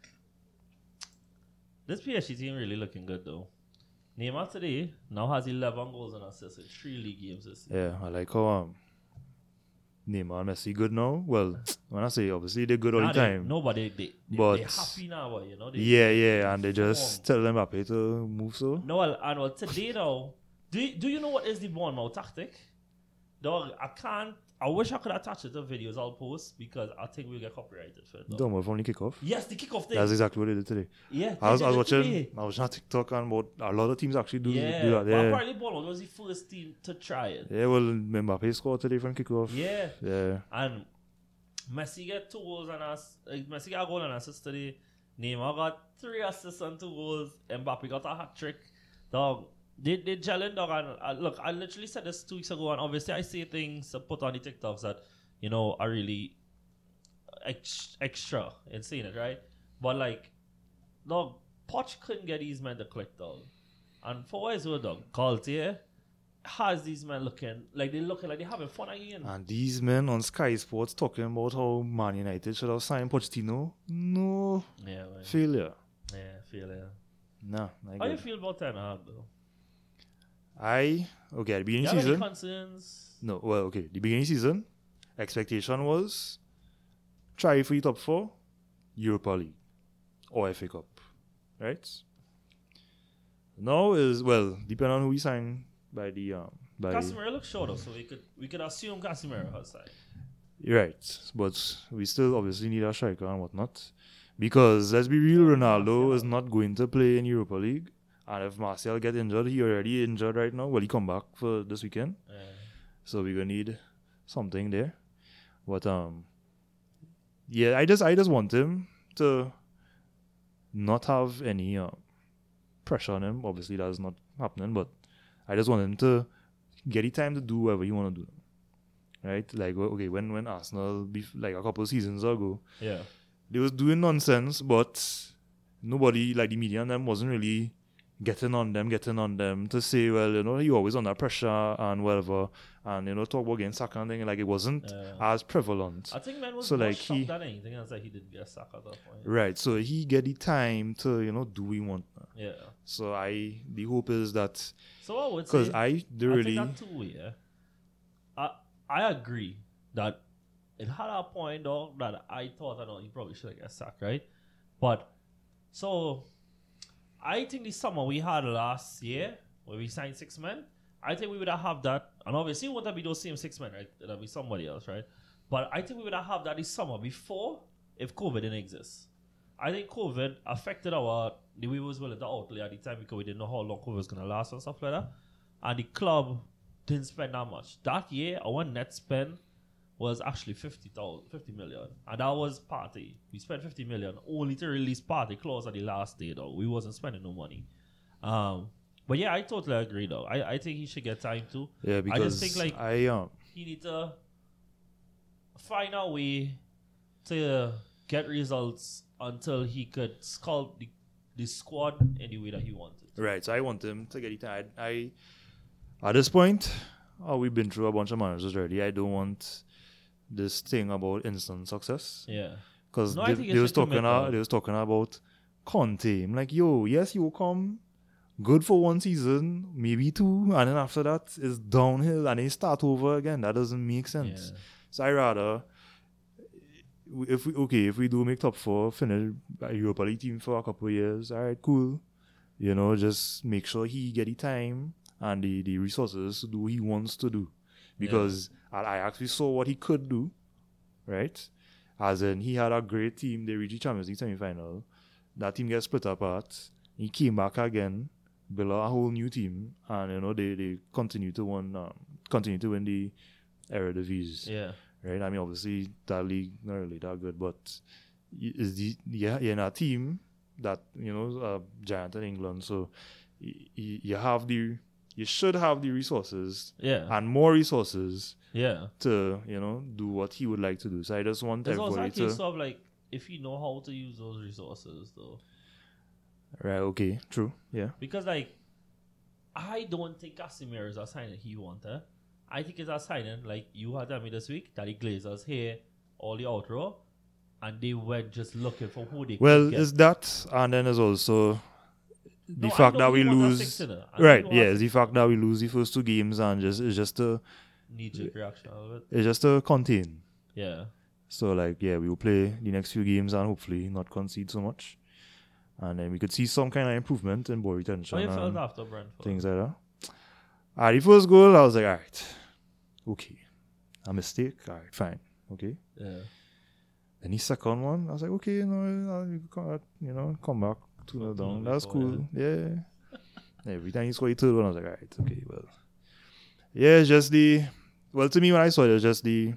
D: This P S G team really looking good though. Neymar today now has eleven goals and assists in three league games this season.
E: Yeah, I like how um, Neymar and Messi good now. Well, when I say obviously they're good all
D: Nah,
E: the
D: they-
E: time.
D: Nobody they, they,
E: But-
D: they happy now, but, you know. They,
E: Yeah, yeah, and they just
D: form.
E: tell Mbappe to move so.
D: No, well, and well, today now, do you, do you know what is the Bournemouth tactic? Dog, I can't. I wish I could attach it to videos I'll post because I think we'll get copyrighted for it. dog.
E: Don't worry, from the kickoff.
D: Yes, the kickoff thing.
E: That's exactly what they did today.
D: yeah,
E: I was,
D: they
E: I was
D: did it
E: watching,
D: today.
E: I was on TikTok and what a lot of teams actually do,
D: Yeah,
E: do that.
D: but
E: Yeah,
D: apparently Bournemouth was the first team to try it.
E: yeah. Well, Mbappe scored today from kickoff.
D: Yeah,
E: Yeah.
D: and Messi got two goals and ass, uh, Messi got a goal and assist today. Neymar got three assists and two goals. Mbappe got a hat trick. Dog, they they gelling dog. And uh, look, I literally said this two weeks ago, and obviously I say things to put on the TikToks that you know are really ex- extra in seeing it, right? But like, dog, Poch couldn't get these men to click, dog. And for what is it, dog? Galtier, has these men looking like they're looking like they're having fun again.
E: And these men on Sky Sports talking about how Man United should have signed Pochettino. No.
D: Yeah, man.
E: Failure.
D: Yeah, feel it.
E: Nah.
D: How you feel about Ten Hag though?
E: I, okay, at the beginning
D: You
E: of
D: have
E: the
D: any
E: season.
D: concerns?
E: No, well, okay. The beginning of the season, expectation was try for the top four, Europa League or F A Cup. Right? Now is, well, depending on who we sign by the. Um, by
D: Casemiro looks shorter, so we could we could assume Casemiro outside.
E: Right. But we still obviously need a striker and whatnot. Because let's be real, Ronaldo is not going to play in Europa League. And if Martial get injured, he already injured right now. Will he come back for this weekend?
D: Yeah.
E: So we're gonna need something there. But um yeah, I just I just want him to not have any uh, pressure on him. Obviously that's not happening, but I just want him to get the time to do whatever he wanna do. Right? Like okay, when when Arsenal bef- like a couple of seasons ago,
D: Yeah.
E: they was doing nonsense, but nobody, like the media and them, wasn't really getting on them, getting on them to say, well, you know, you always under pressure and whatever, and, you know, talk about getting sacked and thing. Like, it wasn't
D: Yeah.
E: as prevalent.
D: I think man was
E: So,
D: more
E: like,
D: shocked
E: he-
D: than anything else that he didn't get sacked at that point.
E: Right, so he get the time to, you know, do what he want.
D: Yeah.
E: So I, the hope is that,
D: So I would say
E: because I do
D: I
E: really,
D: think that too, yeah. I I agree that it had a point though that I thought I know he probably should have get sacked, right? But so I think the summer we had last year where we signed six men, I think we would have had that, and obviously it wouldn't be those same six men, right? It'll be somebody else, right? But I think we would have had that this summer before if COVID didn't exist. I think COVID affected our the way we was willing to outlay at the time because we didn't know how long COVID was gonna last and stuff like that. And the club didn't spend that much. That year our net spend was actually fifty thousand, fifty million. And that was party. We spent fifty million only to release party clause at the last day though. We wasn't spending no money. Um but yeah, I totally agree though. I, I think he should get time too.
E: yeah, because
D: I just think like
E: I, um,
D: he need to find a way to get results until he could sculpt the, the squad in the way that he wanted.
E: right, so I want him to get the time. I, I, at this point, oh, we've been through a bunch of managers already. I don't want this thing about instant success.
D: Yeah.
E: Because
D: No, I
E: they,
D: think
E: they
D: it's
E: was
D: a
E: talking
D: commitment.
E: about, they was talking about Conte. I'm like, yo, yes, you will come good for one season, maybe two, and then after that it's downhill and they start over again. That doesn't make sense.
D: Yeah.
E: So I rather, if we okay, if we do make top four, finish a Europa League team for a couple of years, all right, cool. You know, just make sure he get the time and the, the resources to do what he wants to do. Because at Ajax we saw what he could do, right? As in, he had a great team. They reached the Champions League semi-final. That team gets split apart. He came back again, built a whole new team, and you know they, they continue to win, um, continue to win the Eredivisie.
D: Yeah.
E: Right? I mean, obviously that league not really that good, but y- is the yeah, you're in a team that you know a giant in England, so y- y- you have the you should have the resources
D: Yeah.
E: and more resources
D: Yeah.
E: to you know do what he would like to do. So I just want
D: There's also a
E: everybody
D: case
E: to
D: of like if you know how to use those resources though.
E: right. Okay, true. Yeah.
D: Because like I don't think Casemiro is a signing he wanted. I think it's a signing like you had told me this week that the Glazers here all the outro and they went just looking for who they
E: Well,
D: could get.
E: is that and then there's also the
D: No, I
E: fact
D: know
E: that we
D: he want a
E: lose.
D: six-inner. I know
E: Right.
D: he
E: Yeah.
D: want a
E: The fact that we lose the first two games and just it's just to
D: knee-jerk reaction out of it.
E: it's just to contain.
D: Yeah.
E: So like yeah, we will play the next few games and hopefully not concede so much, and then we could see some kind of improvement in ball retention
D: How you felt
E: and
D: after Brentford?
E: things like that. At the first goal, I was like, all right, okay, a mistake, all right, fine, okay.
D: Yeah.
E: Then the second one, I was like, okay, no, I'll- you come- you know, come back two nil
D: Two nil
E: down. That's
D: before,
E: cool, yeah. Every time you score the third one, I was like, all right, okay, well, yeah, it's just the well to me when I saw it, it's just the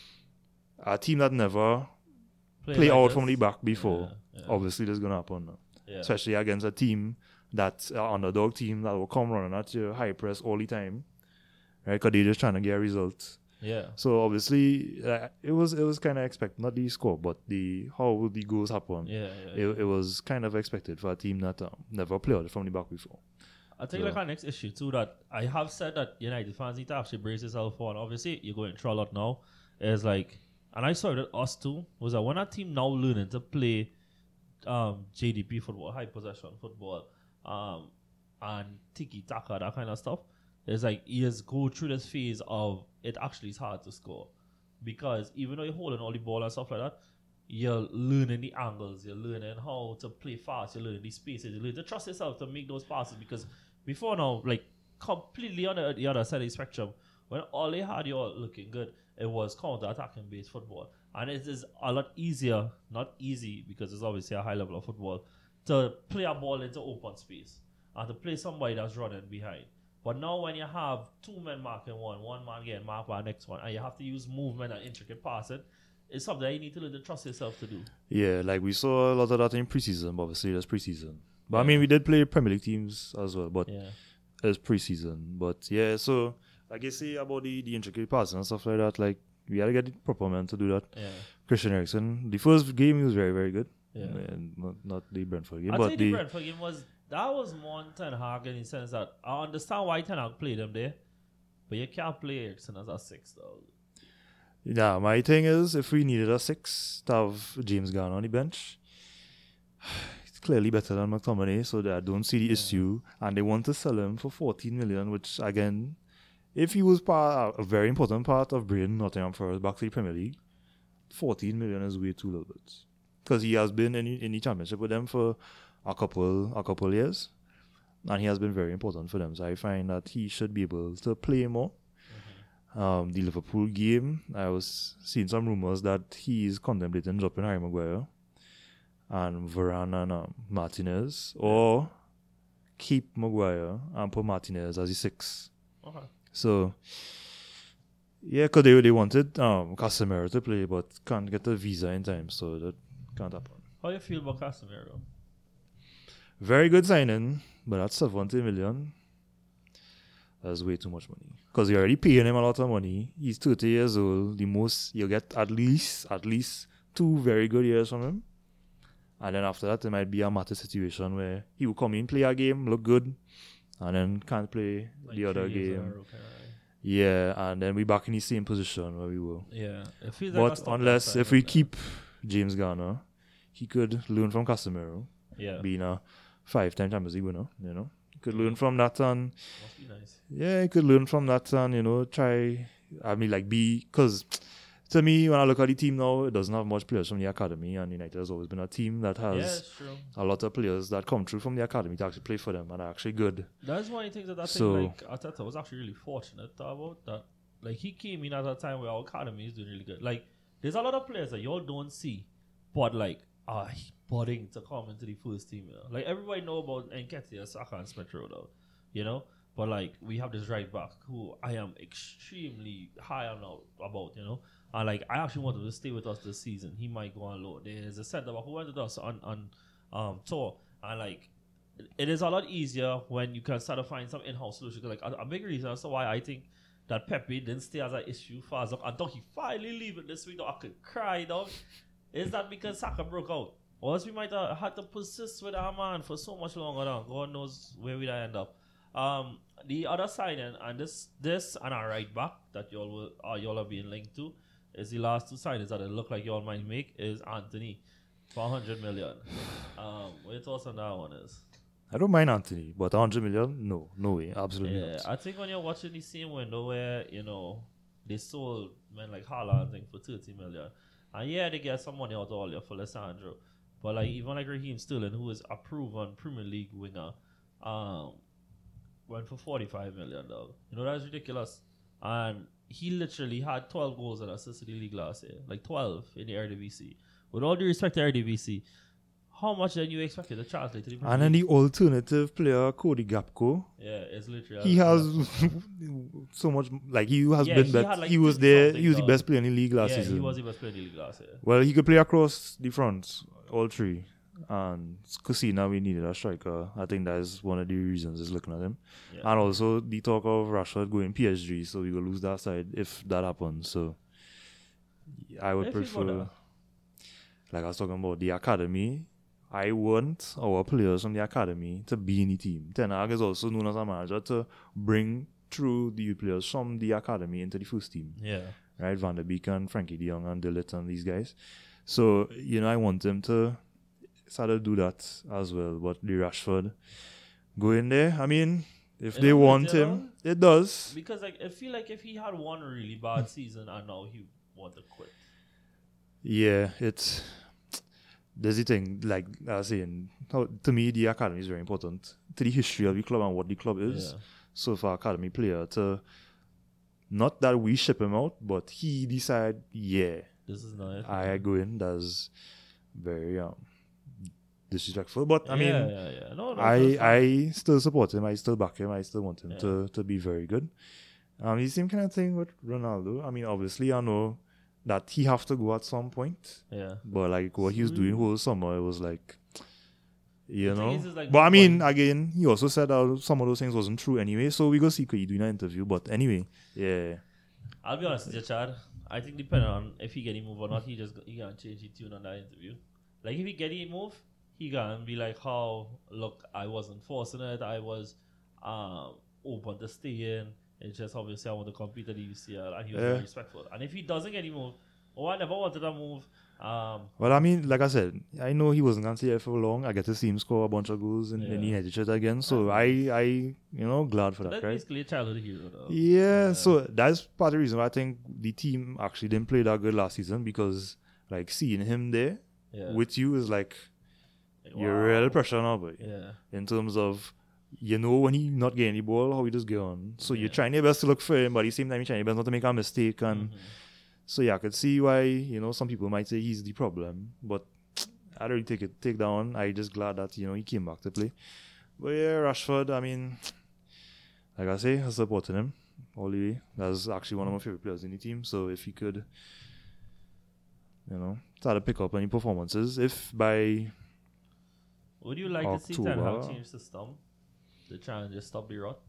E: a team that never play
D: like
E: out
D: this.
E: from the back before.
D: Yeah, yeah.
E: Obviously, that's gonna happen now.
D: Yeah.
E: Especially against a team that's an underdog team that will come running at you high press all the time, right? Because they're just trying to get a result.
D: Yeah.
E: So obviously, uh, it was it was kind of expected, not the score, but the how the goals happen.
D: Yeah. yeah,
E: It, it was kind of expected for a team that um, never played out from the back before.
D: I think
E: So-
D: like our next issue too that I have said that United fans need to actually brace yourself for, and obviously you're going through a lot now, is like, and I saw it at us too, was that when a team now learning to play um, J D P football, high possession football, um, and tiki taka, that kind of stuff, it's like you just go through this phase of it actually is hard to score. Because even though you're holding all the ball and stuff like that, you're learning the angles, you're learning how to play fast, you're learning the spaces, you learn to trust yourself to make those passes. Because before now, like completely on the, the other side of the spectrum, when all they had you all looking good, it was counter-attacking based football. And it is a lot easier, not easy because it's obviously a high level of football, to play a ball into open space and to play somebody that's running behind. But now when you have two men marking one, one man getting marked by the next one, and you have to use movement and intricate passing, it's something that you need to learn to trust yourself to do.
E: Yeah, like we saw a lot of that in preseason, but obviously that's preseason. But I
D: Yeah.
E: mean, we did play Premier League teams as well, but
D: Yeah.
E: it's preseason. But yeah, so like you say about the, the intricate passing and stuff like that, like we had to get the proper man to do that.
D: Yeah.
E: Christian Eriksen, the first game he was very, very good.
D: Yeah.
E: And not, not the Brentford game,
D: I'd
E: but
D: say the
E: the
D: Brentford game was, that was more on Ten Hag in the sense that I understand why Ten Hag played him there, but you can't play Eriksen as a six, though.
E: yeah. My thing is, if we needed a six to have James Garner on the bench, it's clearly better than McTominay, so that I don't see the issue. And they want to sell him for fourteen million, which again, if he was part, a very important part of bringing Nottingham Forest back to the Premier League, fourteen million is way too little bit. Because he has been in the, in the championship with them for a couple a couple years, and he has been very important for them. So I find that he should be able to play more. Um, the Liverpool game, I was seeing some rumors that he is contemplating dropping Harry Maguire and Varane and um, Martinez, or keep Maguire and put Martinez as the six.
D: Okay.
E: So yeah, because they they wanted um Casemiro to play, but can't get the visa in time, so that can't happen.
D: How you feel about Casemiro?
E: Very good signing, but that's seventy million. That's way too much money. Because you're already paying him a lot of money. He's thirty years old. The most you'll get at least at least two very good years from him. And then after that, it might be a matter situation where he will come in, play a game, look good, and then can't play
D: Like
E: the other
D: three years
E: game.
D: in a row, kinda, right?
E: Yeah, and then we back in the same position where we were.
D: Yeah. It feels like a
E: But
D: stop
E: unless
D: outside,
E: if we
D: isn't it?
E: keep James Garner, he could learn from Casemiro,
D: Yeah.
E: being a five-time Champions League winner. You know, he could learn from that, and
D: Must be nice.
E: yeah, he could learn from that, and you know, try. I mean, like be because to me, when I look at the team now, it doesn't have much players from the academy, and United has always been a team that
D: Yeah,
E: has
D: it's true.
E: a lot of players that come through from the academy to actually play for them and are actually good.
D: That's one of the things that I
E: So-
D: think like Arteta was actually really fortunate about that. Like he came in at a time where our academy is doing really good. Like there's a lot of players that y'all don't see, but like are budding to come into the first team. You know? Like everybody know about Nketiah, Saka, and Smith Rowe, though, you know. But like we have this right back who I am extremely high on now about, you know. And like I actually want him to stay with us this season. He might go on loan. There's a centre back who went with us on on um tour, and like it is a lot easier when you can start to find some in-house solution. Like a, a big reason as to why I think that Pepe didn't stay as an issue for as long until he finally leave it this week. Though I could cry, dog. Is that because Saka broke out? Or else we might have had to persist with our man for so much longer now. God knows where we'd end up. Um, the other side, and, and this this and our right back that y'all will uh, y'all are being linked to is the last two signings that it look like y'all might make is Anthony for one hundred million. Um, what your thoughts on that one is?
E: I don't mind Anthony, but one hundred million, no, no way, absolutely
D: Yeah,
E: not.
D: I think when you're watching the same window where, you know, they sold men like Haaland, I think, for thirty million. And yeah, they get some money out of all your for Alessandro. But like even like Raheem Sterling, who is a proven Premier League winger, um, went for forty-five million, dog. You know, that's ridiculous. And he literally had twelve goals and assists in the league last year. Like twelve in the Eredivisie. With all due respect to Eredivisie, how much then you expected to translate to the Premier
E: And then
D: League?
E: the alternative player, Cody Gakpo,
D: Yeah, it's literally...
E: he has so much, like he has
D: Yeah,
E: been
D: he
E: bet-
D: had, like,
E: he was
D: thirty
E: there,
D: something
E: he was the
D: goals.
E: best player in the league last
D: yeah,
E: season.
D: he was the best player in the league last year.
E: Well, he could play across the front, all three. And Kusina, we needed a striker. I think that is one of the reasons is looking at him.
D: Yeah.
E: And also the talk of Rashford going P S G, so we will lose that side if that happens. So I would
D: If you go
E: prefer,
D: there.
E: like I was talking about, the academy I want our players from the academy to be in the team. Ten Hag is also known as a manager to bring through the youth players from the academy into the first team.
D: Yeah.
E: Right? Van der Beek and Frankie de Jong and Dillet and these guys. So, you know, I want them to start to do that as well. But the Rashford go in there. I mean, if
D: It
E: they
D: don't
E: want
D: matter.
E: him, it does.
D: Because like I feel like if he had one really bad season and now he want to quit.
E: Yeah, it's there's the thing, like I was saying, how, to me the academy is very important to the history of the club and what the club is.
D: Yeah.
E: So for academy player to not that we ship him out, but he decide, yeah,
D: This is nice.
E: I go in. That's very um disrespectful. But I mean,
D: yeah, yeah, yeah. No, no,
E: I
D: that's fine.
E: I still support him. I still back him. I still want him
D: Yeah.
E: to, to be very good. Um, the same kind of thing with Ronaldo. I mean, obviously, I know that he have to go at some point.
D: yeah.
E: But like what he was doing whole summer, it was like, you
D: The thing
E: know.
D: is, is like
E: but I mean,
D: one-
E: again, he also said that some of those things wasn't true anyway. So we go see what he do in an interview. But anyway, yeah,
D: I'll be honest with you, Chad. I think depending on if he get him move or not, he just he gonna change his tune on that interview. Like if he get him move, he gonna be like, "How look, I wasn't forcing it. I was um open to stay in. It's just obviously I want to compete at the U C L," and he was
E: Yeah.
D: very respectful. And if he doesn't get him move, oh, I never wanted to move. Um,
E: well, I mean, like I said, I know he wasn't gonna stay there for long. I get to see him score a bunch of goals in, in the
D: Yeah.
E: United shirt again. So I, I, you know, glad for that,
D: that's
E: right?
D: basically a childhood hero, though.
E: Yeah, so that's part of the reason why I think the team actually didn't play that good last season because, like, seeing him there
D: Yeah.
E: with you is like
D: Like,
E: you're
D: wow.
E: real pressure now, boy.
D: Yeah.
E: In terms of, you know, when he not getting the ball, how he just get on. So
D: Yeah.
E: you're trying your best to look for him, but at the same time, you're trying your best not to make a mistake. And
D: Mhm.
E: so, yeah, I could see why, you know, some people might say he's the problem, but I don't really take it take down. I just glad that, you know, he came back to play. But yeah, Rashford, I mean, like I say, I supported him all the way. That's actually one of my favorite players in the team. So if he could, you know, start to pick up any performances, if by
D: Would you like to see Ten Hag
E: October.
D: change system to try and just stop the rot?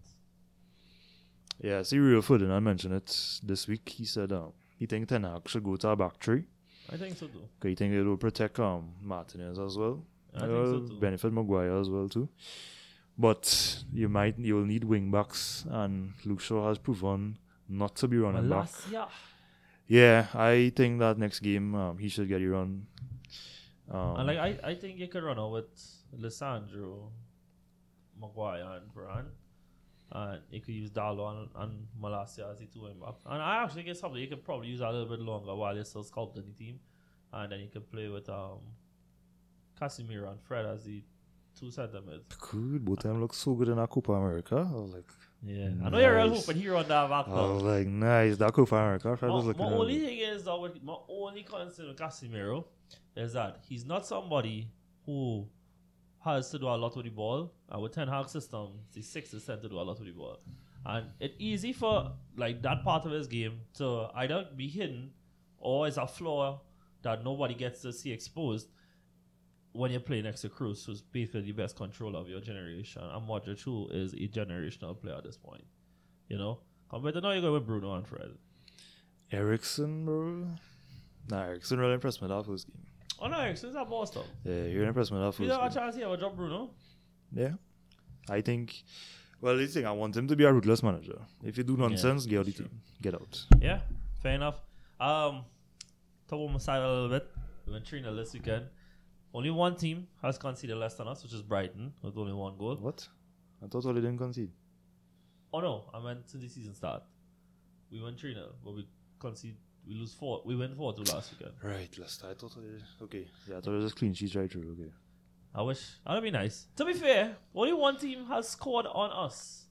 E: Yeah, see, Rio Ferdinand mentioned it this week. He said um, he think Ten Hag should go to a back three.
D: I think so too.
E: Because he think it will protect um, Martinez as well.
D: I
E: It
D: think so
E: will
D: too.
E: benefit Maguire as well too. But you might you will need wing backs, and Luke Shaw has proven not to be running back.
D: Malacia.
E: Yeah, I think that next game um, he should get a run. Um,
D: And like I, I think you could run out with Lissandro, Maguire, and Varane. And you could use Darlow and, and Malacia as the two wing back. And I actually guess something you could probably use that a little bit longer while you're still sculpting the team. And then you could play with um Casemiro and Fred as the two centre mids.
E: Good, both of them look so good in that Copa America. I was like,
D: Yeah. I know you're real
E: Nice.
D: hoping hero on that back
E: I
D: now.
E: was like, nice, that Copa America. I
D: My,
E: was looking
D: my
E: at
D: only
E: it.
D: thing is that with, my only concern with Casemiro is that he's not somebody who has to do a lot with the ball. And with Ten Hag system, the six is sent to do a lot with the ball. And it's easy for like that part of his game to either be hidden or it's a flaw that nobody gets to see exposed when you're playing next to Cruz, who's basically the best controller of your generation. And Modric, who is a generational player at this point. You know? Compared to now, you're going with Bruno and Fred.
E: Ericsson, bro. Nah, Ericsson really impressed me that first game.
D: Oh no, Ericsson's a boss though.
E: Yeah, you're impressed me that
D: You
E: first
D: know, a
E: game.
D: chance here with drop Bruno.
E: Yeah. I think, well, the thing, I want him to be a ruthless manager. If you do nonsense, get out the
D: sure.
E: team. Get out.
D: Yeah, fair enough. Um, talk about my side a little bit. We went three nil this weekend. Only one team has conceded less than us, which is Brighton, with only one goal.
E: What? I thought all they didn't concede.
D: Oh no, I meant since the season start. We went three nil, but we concede. We lose four. We went four two last weekend.
E: Right, last I thought all they Okay. Yeah, I thought it was just clean sheets right through. Okay.
D: I wish that'd be nice. To be fair, only one team has scored on us.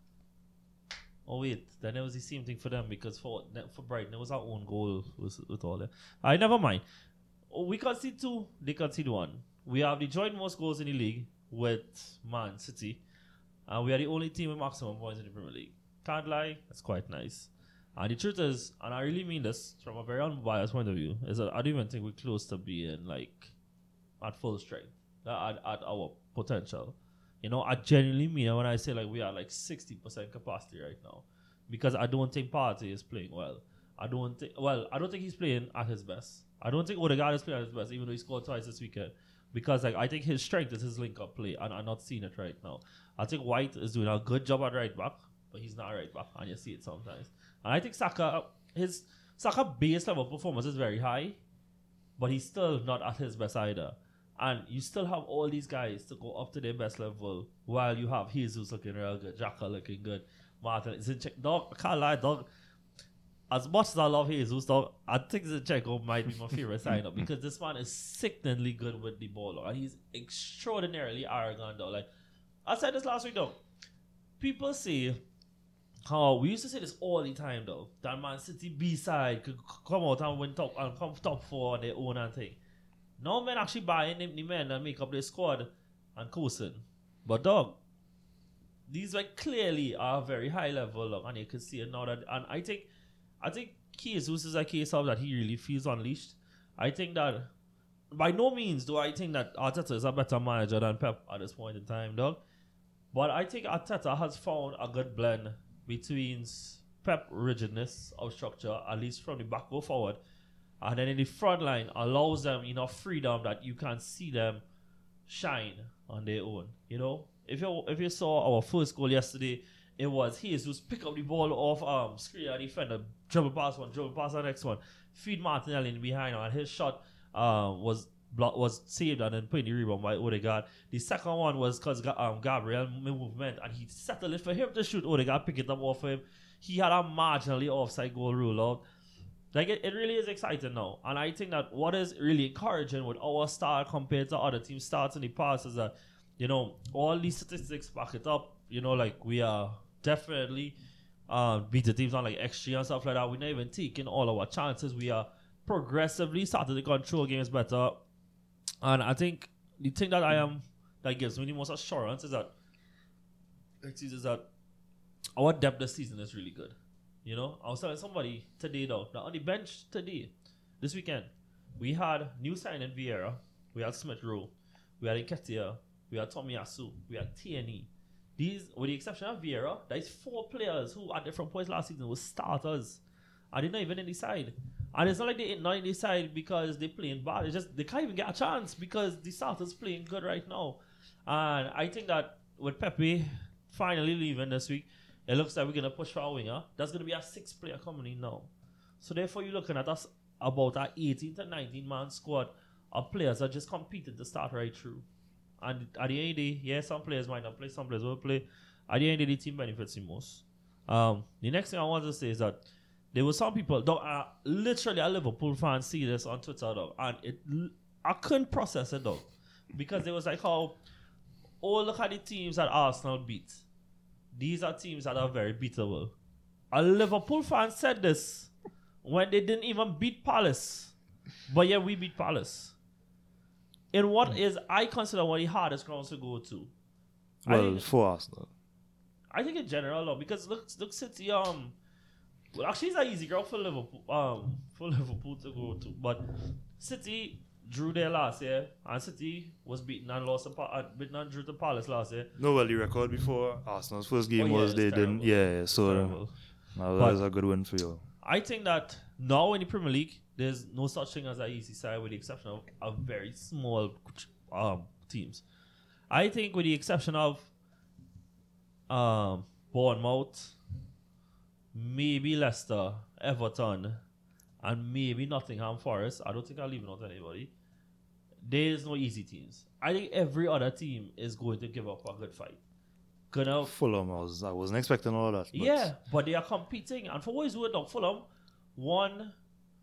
D: Oh wait, then it was the same thing for them because for for Brighton it was our own goal with, with all that. I never mind. Oh, we concede two, they concede one. We have the joint most goals in the league with Man City, and we are the only team with maximum points in the Premier League. Can't lie, that's quite nice. And the truth is, and I really mean this from a very unbiased point of view, is that I don't even think we're close to being like at full strength, at, at our potential. You know, I genuinely mean it when I say like we are like sixty percent capacity right now, because I don't think Partey is playing well. I don't think, well, I don't think he's playing at his best. I don't think Odegaard is playing at his best, even though he scored twice this weekend. because like I think his strength is his link-up play, and I'm not seeing it right now. I think White is doing a good job at right back, but he's not right back, and you see it sometimes. And I think Saka, his Saka base level performance is very high, but he's still not at his best either. And you still have all these guys to go up to their best level while you have Jesus looking real good, Xhaka looking good, Martin Zinchenko. Dog, I can't lie, dog. As much as I love Jesus, dog, I think Zinchenko might be my favorite sign-up because this man is sickeningly good with the ball, dog, and he's extraordinarily arrogant, dog. Like I said this last week, dog. People say how we used to say this all the time, though. That Man City B-side could c- come out and win top and come top four on their own and thing. No men actually buying them, the men and make up their squad and coasting. But dog, these like clearly are very high level, look, and you can see it now that. And I think, I think Jesus is a case of that he really feels unleashed. I think that by no means do I think that Arteta is a better manager than Pep at this point in time, dog. But I think Arteta has found a good blend between Pep rigidness of structure, at least from the back go forward, and then in the front line allows them enough freedom that you can see them shine on their own. You know, if you if you saw our first goal yesterday, it was Jesus pick up the ball off um screen and defender, dribble past one, dribble past the next one, feed Martinelli in behind, and his shot um was block was saved and then put in the rebound by Odegaard. The second one was because um, Gabriel movement and he settled it for him to shoot. Odegaard pick it up off him. He had a marginally offside goal rule out. Like it, it really is exciting now, and I think that what is really encouraging with our start compared to other teams' starts in the past is that, you know, all these statistics back it up. You know, like we are definitely uh, beat the teams on like X G and stuff like that. We're not even taking all our chances. We are progressively starting to control games better. And I think the thing that I am that gives me the most assurance is that is that our depth this season is really good. You know, I was telling somebody today though that on the bench today, this weekend, we had new signing Vieira, we had Smith Rowe, we had Nketiah, we had Tomiyasu, we had T N E. These, with the exception of Vieira, there is four players who at different points last season were starters. And they're not even in the side. And it's not like they're not in the side because they're playing bad. It's just they can't even get a chance because the starters playing good right now. And I think that with Pepe finally leaving this week, it looks like we're going to push for a winger. That's going to be a sixth player coming in now. So therefore, you're looking at us about an eighteen to nineteen man squad of players that just competed to start right through. And at the end of the day, yeah, some players might not play, some players will play. At the end of the day, the team benefits the most. Um, the next thing I want to say is that there were some people, dog, uh, literally a Liverpool fan see this on Twitter, dog, and it, I couldn't process it, dog, because it was like how, oh, look at the teams that Arsenal beat. These are teams that are very beatable. A Liverpool fan said this when they didn't even beat Palace, but yeah, we beat Palace. In what is, I consider one of the hardest grounds to go to.
E: Well,
D: I think,
E: for Arsenal.
D: I think in general, though, because look, look, City, um, well, actually, it's an easy ground for Liverpool, um, for Liverpool to go to. But City drew there last year, and City was beaten and lost, to, uh, beaten and drew to Palace last year.
E: No, well, the record before Arsenal's first game
D: Oh, yeah,
E: was
D: it's
E: they
D: terrible.
E: didn't. Yeah, so
D: Terrible.
E: now
D: But-
E: that's a good win for you.
D: I think that now in the Premier League, there's no such thing as an easy side with the exception of, of very small um, teams. I think with the exception of um, Bournemouth, maybe Leicester, Everton, and maybe Nottingham Forest, I don't think I'm leaving out anybody. There's no easy teams. I think every other team is going to give up a good fight. Gonna
E: Fulham, I, was, I wasn't expecting all that. But
D: yeah, but they are competing. And for what is good, Fulham won,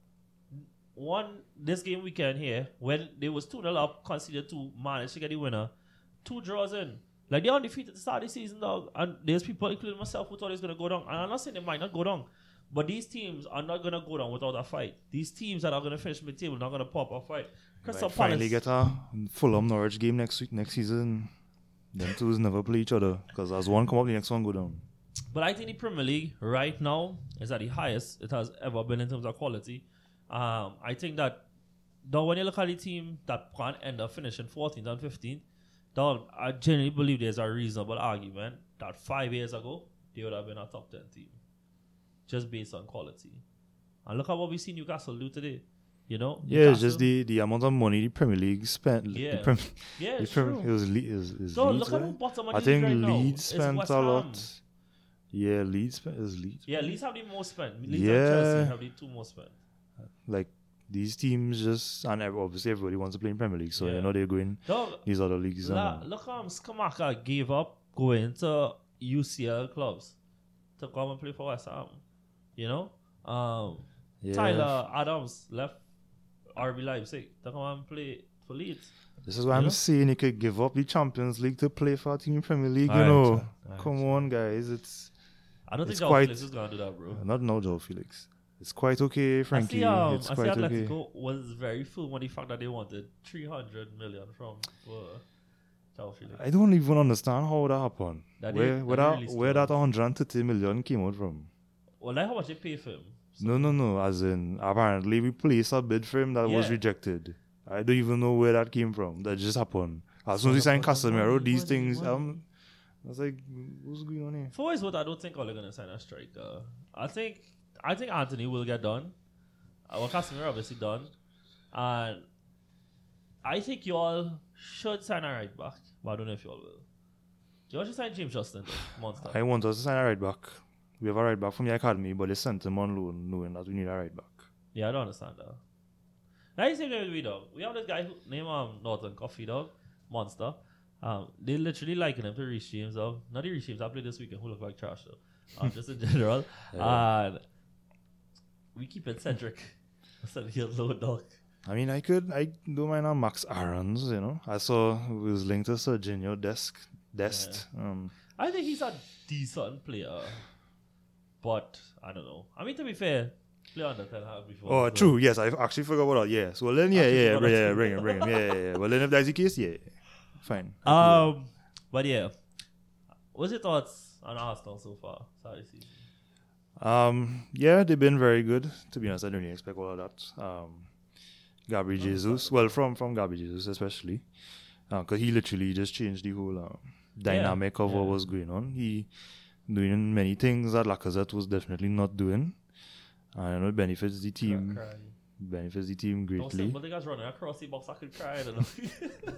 D: won this game weekend here when they was two nil up, conceded two, managed to get the winner. Two draws in. Like, they're undefeated at the start of the season, dog. And there's people, including myself, who thought it was going to go down. And I'm not saying they might not go down. But these teams are not going to go down without a fight. These teams that are going to finish mid-table are not going to pop a fight. Crystal
E: might finally
D: Palace.
E: get a Fulham Norwich game next week, next season. Them twos never play each other because as one come up, the next one go down.
D: But I think the Premier League right now is at the highest it has ever been in terms of quality. Um, I think that though when you look at the team that can end up finishing fourteenth and fifteenth, though I genuinely believe there's a reasonable argument that five years ago they would have been a top ten team, just based on quality. And look at what we see Newcastle do today. You know?
E: Yeah, it's
D: Newcastle-
E: just the, the amount of money the Premier League spent.
D: Yeah.
E: The Prem,
D: Yeah,
E: the
D: it's
E: Prem,
D: true.
E: it was, Le- it was, it was
D: So
E: Leeds,
D: look at
E: right?
D: who bottom of
E: I
D: the league
E: think
D: right now.
E: Leeds
D: It's
E: spent
D: West
E: a
D: Ham.
E: lot. Yeah, Leeds spent. Is Leeds?
D: Yeah, Leeds have the most spent. Leeds
E: Yeah.
D: and Chelsea have the two most spent.
E: Like these teams just, and ev- obviously everybody wants to play in Premier League, so
D: Yeah.
E: you know they're going
D: Dog,
E: these other leagues.
D: La,
E: and,
D: look how Skamaka gave up going to U C L clubs to come and play for West Ham. You know? Um,
E: yeah.
D: Tyler Adams left R B Leipzig to come and play for Leeds.
E: This is why
D: You
E: I'm
D: know?
E: saying you could give up the Champions League to play for a team in Premier League. You
D: Alright,
E: know,
D: sure. Alright,
E: come on, guys. It's
D: I don't think
E: It's
D: João
E: quite-
D: Felix is going to do that, bro.
E: not no Joe Felix. It's quite okay, Frankie.
D: I see, um,
E: it's
D: I see
E: quite okay.
D: Atletico was very full when the fact that they wanted three hundred million from for João Felix.
E: I don't even understand how that happened.
D: That they-
E: where
D: that
E: where
D: they
E: that,
D: released
E: where that
D: clause.
E: one hundred thirty million came out from?
D: Well, like how much they pay for him.
E: No, no, no. As in, apparently we placed a bid for him that was
D: Yeah.
E: rejected. I don't even know where that came from. That just happened. As soon as we signed Casemiro, these things. Um, I was like, what's going on here?
D: For what it's worth, I don't think Ole gonna sign a striker. I think I think Anthony will get done. Uh, well, Casemiro obviously done, and I think you all should sign a right back. But I don't know if you all will. You all should sign James Justin, though, monster.
E: I want us to sign a right back. We have a right back from the academy, but they sent him on loan, knowing that we need a right back.
D: Yeah, I don't understand that. Now you same thing with we dog. We have this guy who name um Northern Coffee dog, monster. Um, they literally liken him to Reece James dog. Not the Reece James I played this weekend who look like trash though. Um, just in general. And we keep it Cedric. Instead of low dog.
E: I mean, I could, I don't mind on Max Aarons, you know. I saw it was linked to Serginho Desk, Dest. Um,
D: I think he's a decent player, but I don't know. I mean, to be fair, play under Ten Hag before.
E: oh,
D: so-
E: true. Yes, I actually forgot about that. Yeah. So well, then, yeah,
D: Actually
E: yeah,
D: forgot
E: yeah,
D: that
E: yeah,
D: too.
E: bring him, bring him. Yeah, yeah, yeah. Well, then if that's the case, yeah, fine.
D: Um, but yeah, what's your thoughts on Arsenal so far? Sorry, season.
E: Um, yeah, they've been very good. To be honest, I didn't really expect all of that. Um, Gabriel Jesus, well, from from Gabriel Jesus especially, because he literally just changed the whole uh, dynamic of
D: yeah.
E: what was going on. He doing many things that Lacazette was definitely not doing. I know it benefits the team,
D: Cry.
E: benefits the team
D: Don't say,
E: greatly.
D: but the guy's running across the box. I could cry. I don't know.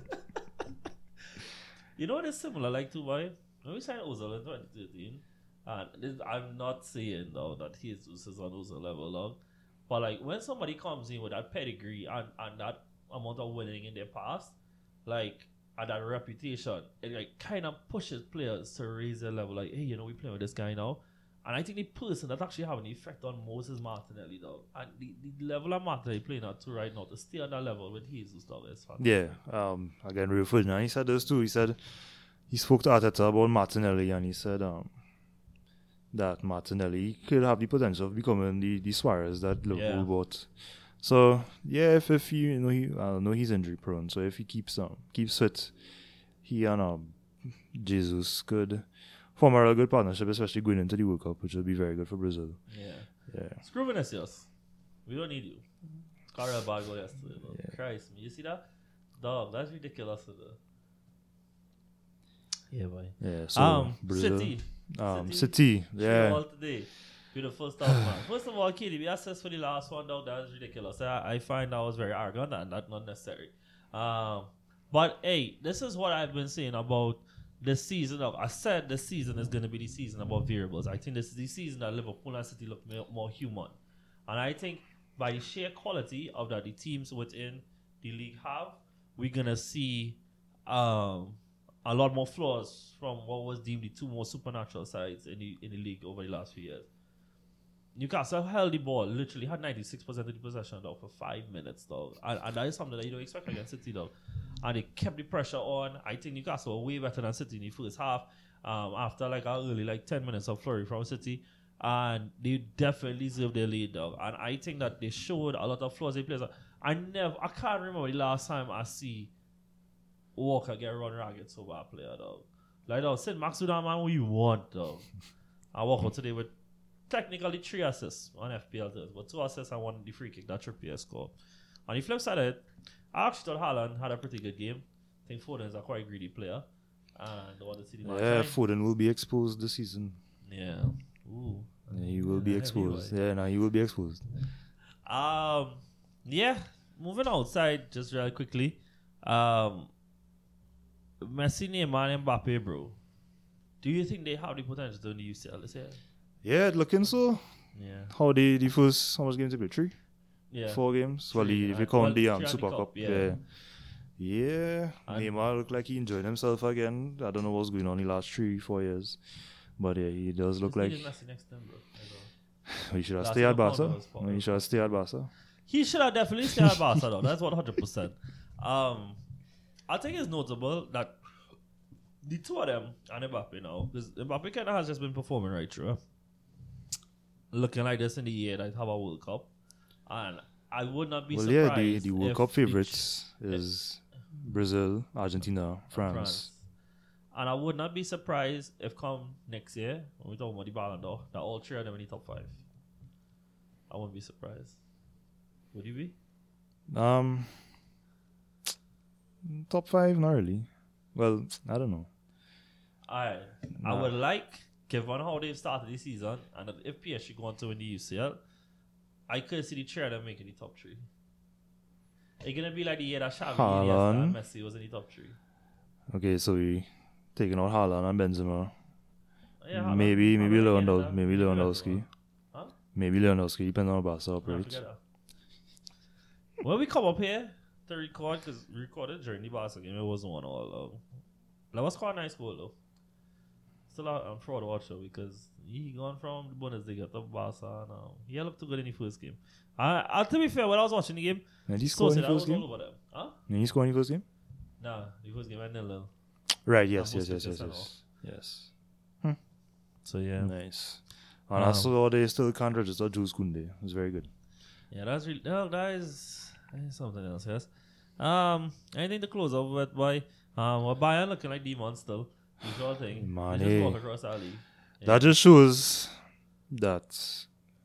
D: You know what is similar like to why when we signed Ozil in twenty thirteen, and this, I'm not saying though that he is, is on Ozil level, though, but like when somebody comes in with that pedigree and, and that amount of winning in their past, like and that reputation, it like kind of pushes players to raise their level. Like, hey, you know, we playing with this guy now. And I think the person that actually have an effect on Moses Martinelli, though, and the, the level of Martinelli playing at two right now, to stay on that level with Jesus, though, is fantastic.
E: Yeah. Um. Again, Rio Ferdinand, he said this too. He said he spoke to Arteta about Martinelli, and he said um that Martinelli could have the potential of becoming the, the Suarez that Liverpool
D: Yeah.
E: bought. So yeah, if if he, you know, he I don't know he's injury prone. So if he keeps um keeps fit, he and um Jesus could form a real good partnership, especially going into the World Cup, which will be very good for Brazil.
D: Yeah.
E: Yeah.
D: Screw Vinicius. We don't need you. Carl Bago yesterday, though. Christ, me. You see that? Dog, that's ridiculous. Though. Yeah, boy.
E: Yeah. So
D: um,
E: Brazil,
D: City.
E: um,
D: City.
E: City,
D: Three
E: yeah.
D: all today. Beautiful stuff, man. First of all, K D B assist for the last one, dog. That was ridiculous. I, I find that was very arrogant and that not necessary. Um, but hey, this is what I've been saying about the season. Of I said the season is going to be the season about variables. I think this is the season that Liverpool and City look more, more human, and I think by the sheer quality of that the teams within the league have, we're gonna see um, a lot more flaws from what was deemed the two most supernatural sides in the in the league over the last few years. Newcastle held the ball, literally had ninety-six percent of the possession dog for five minutes dog. And, and that is something that you don't expect against City dog. And they kept the pressure on. I think Newcastle were way better than City in the first half. Um, after like a early like ten minutes of flurry from City. And they definitely deserve their lead dog. And I think that they showed a lot of flaws in players. I never I can't remember the last time I see Walker get run ragged so bad player dog. Like dog, Saint Max with that man what you want dog. I walk out today with technically three assists on F P L terms, but two assists and one the free kick that Trippier scored. On the flip side of it, I actually thought Haaland had a pretty good game. I think Foden is a quite greedy player. And the one to see the man
E: Yeah,
D: shine.
E: Foden will be exposed this season.
D: Yeah. Ooh.
E: Yeah, he will be
D: Yeah,
E: exposed.
D: heavyweight.
E: Yeah, no, he will be exposed.
D: Um, Yeah, moving outside just really quickly. Um, Messi, Neymar, and Mbappe, bro. Do you think they have the potential to win the U C L this year?
E: Yeah, it looking so.
D: Yeah.
E: How they the first how much games they play? Three?
D: Yeah.
E: Four games? Well,
D: Three,
E: the- if
D: uh,
E: you count
D: well,
E: the um,
D: three on the
E: Super
D: cup,
E: Cup.
D: yeah.
E: Yeah. Yeah.
D: And-
E: Neymar looked like he enjoyed himself again. I don't know what's going on the last three, four years. But yeah, he does look like
D: He Messi next time, bro. I know.
E: he should have
D: Last
E: stayed
D: year
E: at
D: the
E: Barca.
D: Porto was popular.
E: He should have stayed at Barca.
D: He should have definitely stayed at Barca, though. That's one hundred percent. Um, I think it's notable that the two of them and Mbappe now, because Mbappe kind of has just been performing right through. Looking like this in the year that have a World Cup. And I would not be
E: Well, yeah,
D: surprised.
E: the, the World
D: if
E: Cup
D: each-
E: favorites is Brazil, Argentina, France.
D: France. And I would not be surprised if come next year, when we talk about the Ballon d'Or, that all three of them in the top five. I wouldn't be surprised. Would you be?
E: Um, top five, not really. Well, I don't know.
D: I I
E: Nah.
D: would like, given how they've started this season, and that if P S G go on to win the U C L, I could see the three of them making the top three. It's gonna be like the year that Xavi, Iniesta, and
E: Haaland.
D: Messi was in the top three.
E: Okay, so we taking out Haaland and Benzema.
D: Yeah, Haaland-
E: maybe,
D: Haaland
E: maybe
D: again,
E: Lewandowski.
D: uh,
E: Maybe
D: Benzema.
E: Lewandowski.
D: Huh?
E: Maybe Lewandowski, depending on how Barca
D: Nah,
E: operates.
D: forget that. When we come up here to record, because we recorded during the Barca game, it wasn't one all long. That was quite a nice goal though. Still, I'm proud to watch it because he gone from the Bundesliga to Barca now. He looked too good in the first game. I, I to be fair, when I was watching the game,
E: And he scored in the
D: Sociedad
E: first
D: was
E: game?
D: all over them. Huh?
E: And he scored in the first game?
D: Nah, the first game went nil.
E: Right, yes,
D: And
E: yes, yes,
D: Busquets
E: yes,
D: sent
E: yes. Yes.
D: So yeah,
E: Nice. And
D: Um,
E: I saw they still can't register Jules Koundé. It was very good.
D: yeah, that's really oh, that is, that is something else. Yes. Um, anything to close up with, boy? Um, well, Bayern looking like demons still. Usual thing.
E: Man,
D: They just
E: eh.
D: walk across the alley. Yeah.
E: That just shows that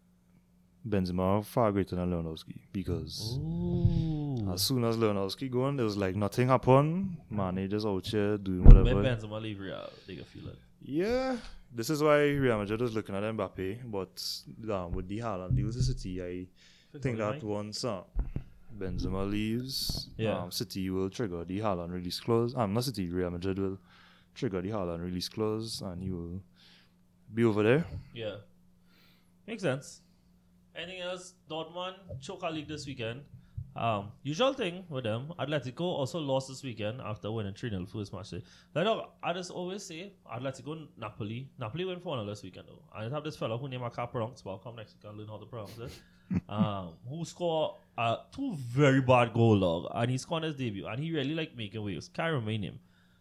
E: Benzema far greater than Lewandowski because
D: Ooh.
E: as soon as Lewandowski going, there was like nothing happened. Man, they just out here doing
D: When
E: whatever.
D: Benzema leave Real, they can feel it.
E: Yeah, this is why Real Madrid was looking at Mbappe, but um, with the Haaland deal to City, I think that once uh, Benzema leaves,
D: Yeah.
E: um, City will trigger the Haaland release clause. Um, not City, Real Madrid will trigger the Haaland release clause, and he will be over there.
D: Yeah. Makes sense. Anything else? Dortmund choke our league this weekend. Um, usual thing with them. Atletico also lost this weekend after winning three nil first match. Like, look, I just always say Atletico, Napoli. Napoli win four nil this weekend though. I have this fellow who name I can't pronounce, but I'll come next week and learn how to pronounce it. um, who scored uh, two very bad goal log, and he scored his debut, and he really like making waves. Can't remain him.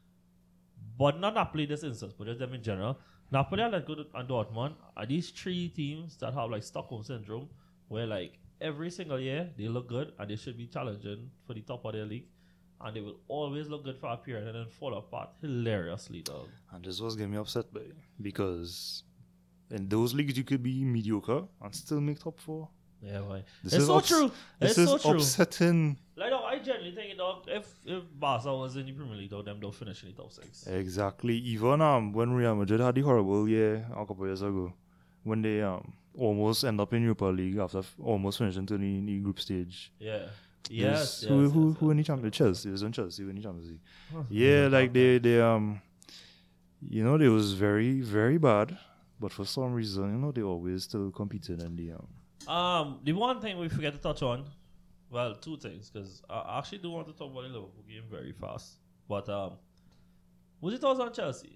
D: But not Napoli this instance, but just them in general. Napoli, Atletico, and Dortmund are these three teams that have like Stockholm syndrome, where like every single year they look good and they should be challenging for the top of their league, and they will always look good for a period and then fall apart hilariously, dog.
E: And this was getting me upset by because in those leagues you could be mediocre and still make top four.
D: Yeah, boy.
E: This
D: It's
E: is
D: so
E: ups-
D: true.
E: This
D: It's
E: is
D: so true.
E: upsetting.
D: Like, dog, I genuinely think, dog, if if Barca was in the Premier League, dog, them don't finish in the top six.
E: Exactly. Even um, when Real Madrid had the horrible year a couple years ago, when they um almost end up in Europa League after f- almost finishing to the, the group stage.
D: Yeah.
E: There's-
D: Yes.
E: Who
D: yes,
E: who
D: yes,
E: who in the
D: yes.
E: Champions? Chelsea. It was in Chelsea in the Champions League. Yeah, like they they um, you know, they was very very bad, but for some reason, you know, they always still competing in the um.
D: Um, the one thing we forget to touch on, well, two things, because I actually do want to talk about the Liverpool game very fast. But um, what's your thoughts on Chelsea?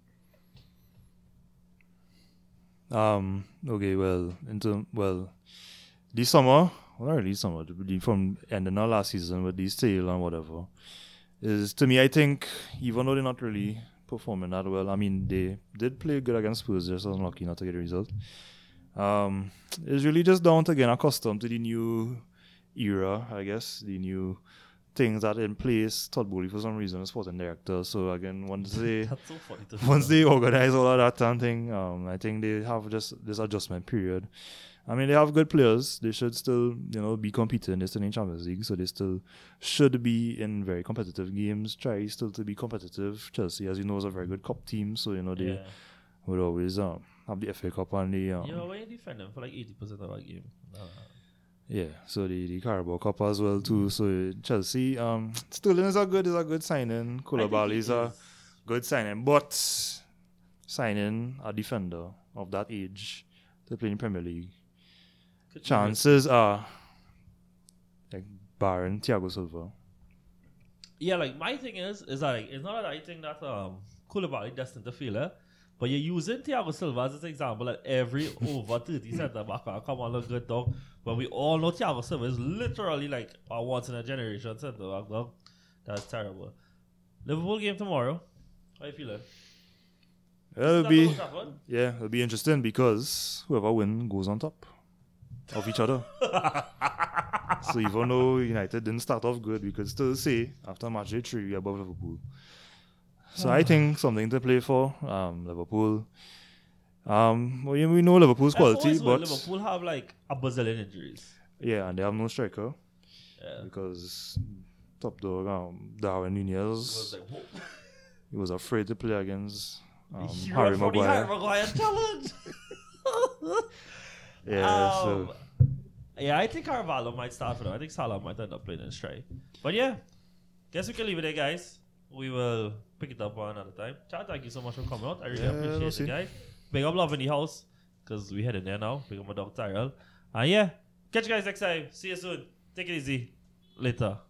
E: Um. Okay. Well, into well, this summer, well, not really summer. the- From ending of last season with the sale and whatever, is to me. I think even though they're not really performing that well, I mean they did play good against Spurs. Just unlucky not to get a result. Um, it's really just down to getting accustomed to the new era, I guess, the new things that are in place. Todd Bowley, for some reason, is sporting director. So again, once they
D: That's so funny to
E: once they organize all of that and thing, um, I think they have just this adjustment period. I mean, they have good players. They should still, you know, be competing. They're still in Champions League, so they still should be in very competitive games. Try still to be competitive. Chelsea, as you know, is a very good cup team, so you know they
D: Yeah.
E: would always um have the F A Cup and the um,
D: Yeah, when you defend them for like eighty percent of that game. Uh,
E: Yeah, so the, the Carabao Cup as well too. So Chelsea, um, Sterling is a good is a good signing. Koulibaly is a good signing, but signing a defender of that age to play in Premier League, chances are like barring Thiago Silva.
D: Yeah, like my thing is, is that like, it's not that I think that um Koulibaly destined to fail, eh? But you're using Thiago Silva as an example that every over thirty centre back can come on look good dog. But we all know Thiago Silva is literally like a once in a generation centre back dog. That's terrible. Liverpool game tomorrow. How you feeling?
E: It'll
D: Is
E: be
D: that what happened?
E: yeah, it'll be interesting because whoever wins goes on top of each other. So even though United didn't start off good, we could still say after match day three we're above Liverpool. So I think something to play for. Um, Liverpool. Um, well, yeah, we know Liverpool's
D: That's
E: quality,
D: always when
E: but
D: Liverpool have like a bazillion injuries.
E: yeah, and they have no striker
D: Yeah.
E: because top dog um, Darwin
D: It
E: Nunez,
D: was like, whoa.
E: he was afraid to play against um,
D: He
E: Harry
D: ran for the Harry
E: Maguire.
D: Maguire challenge.
E: Yeah, so
D: Um, yeah, I think Carvalho might start for them. I think Salah might end up playing in strike. But yeah, guess we can leave it there, guys. We will pick it up one another time. Chad, thank you so much for coming out. I really
E: Yeah,
D: appreciate
E: we'll
D: it,
E: see.
D: guys. Big up love in the house because we heading there now. Big up my dog Tyrell. And yeah, catch you guys next time. See you soon. Take it easy. Later.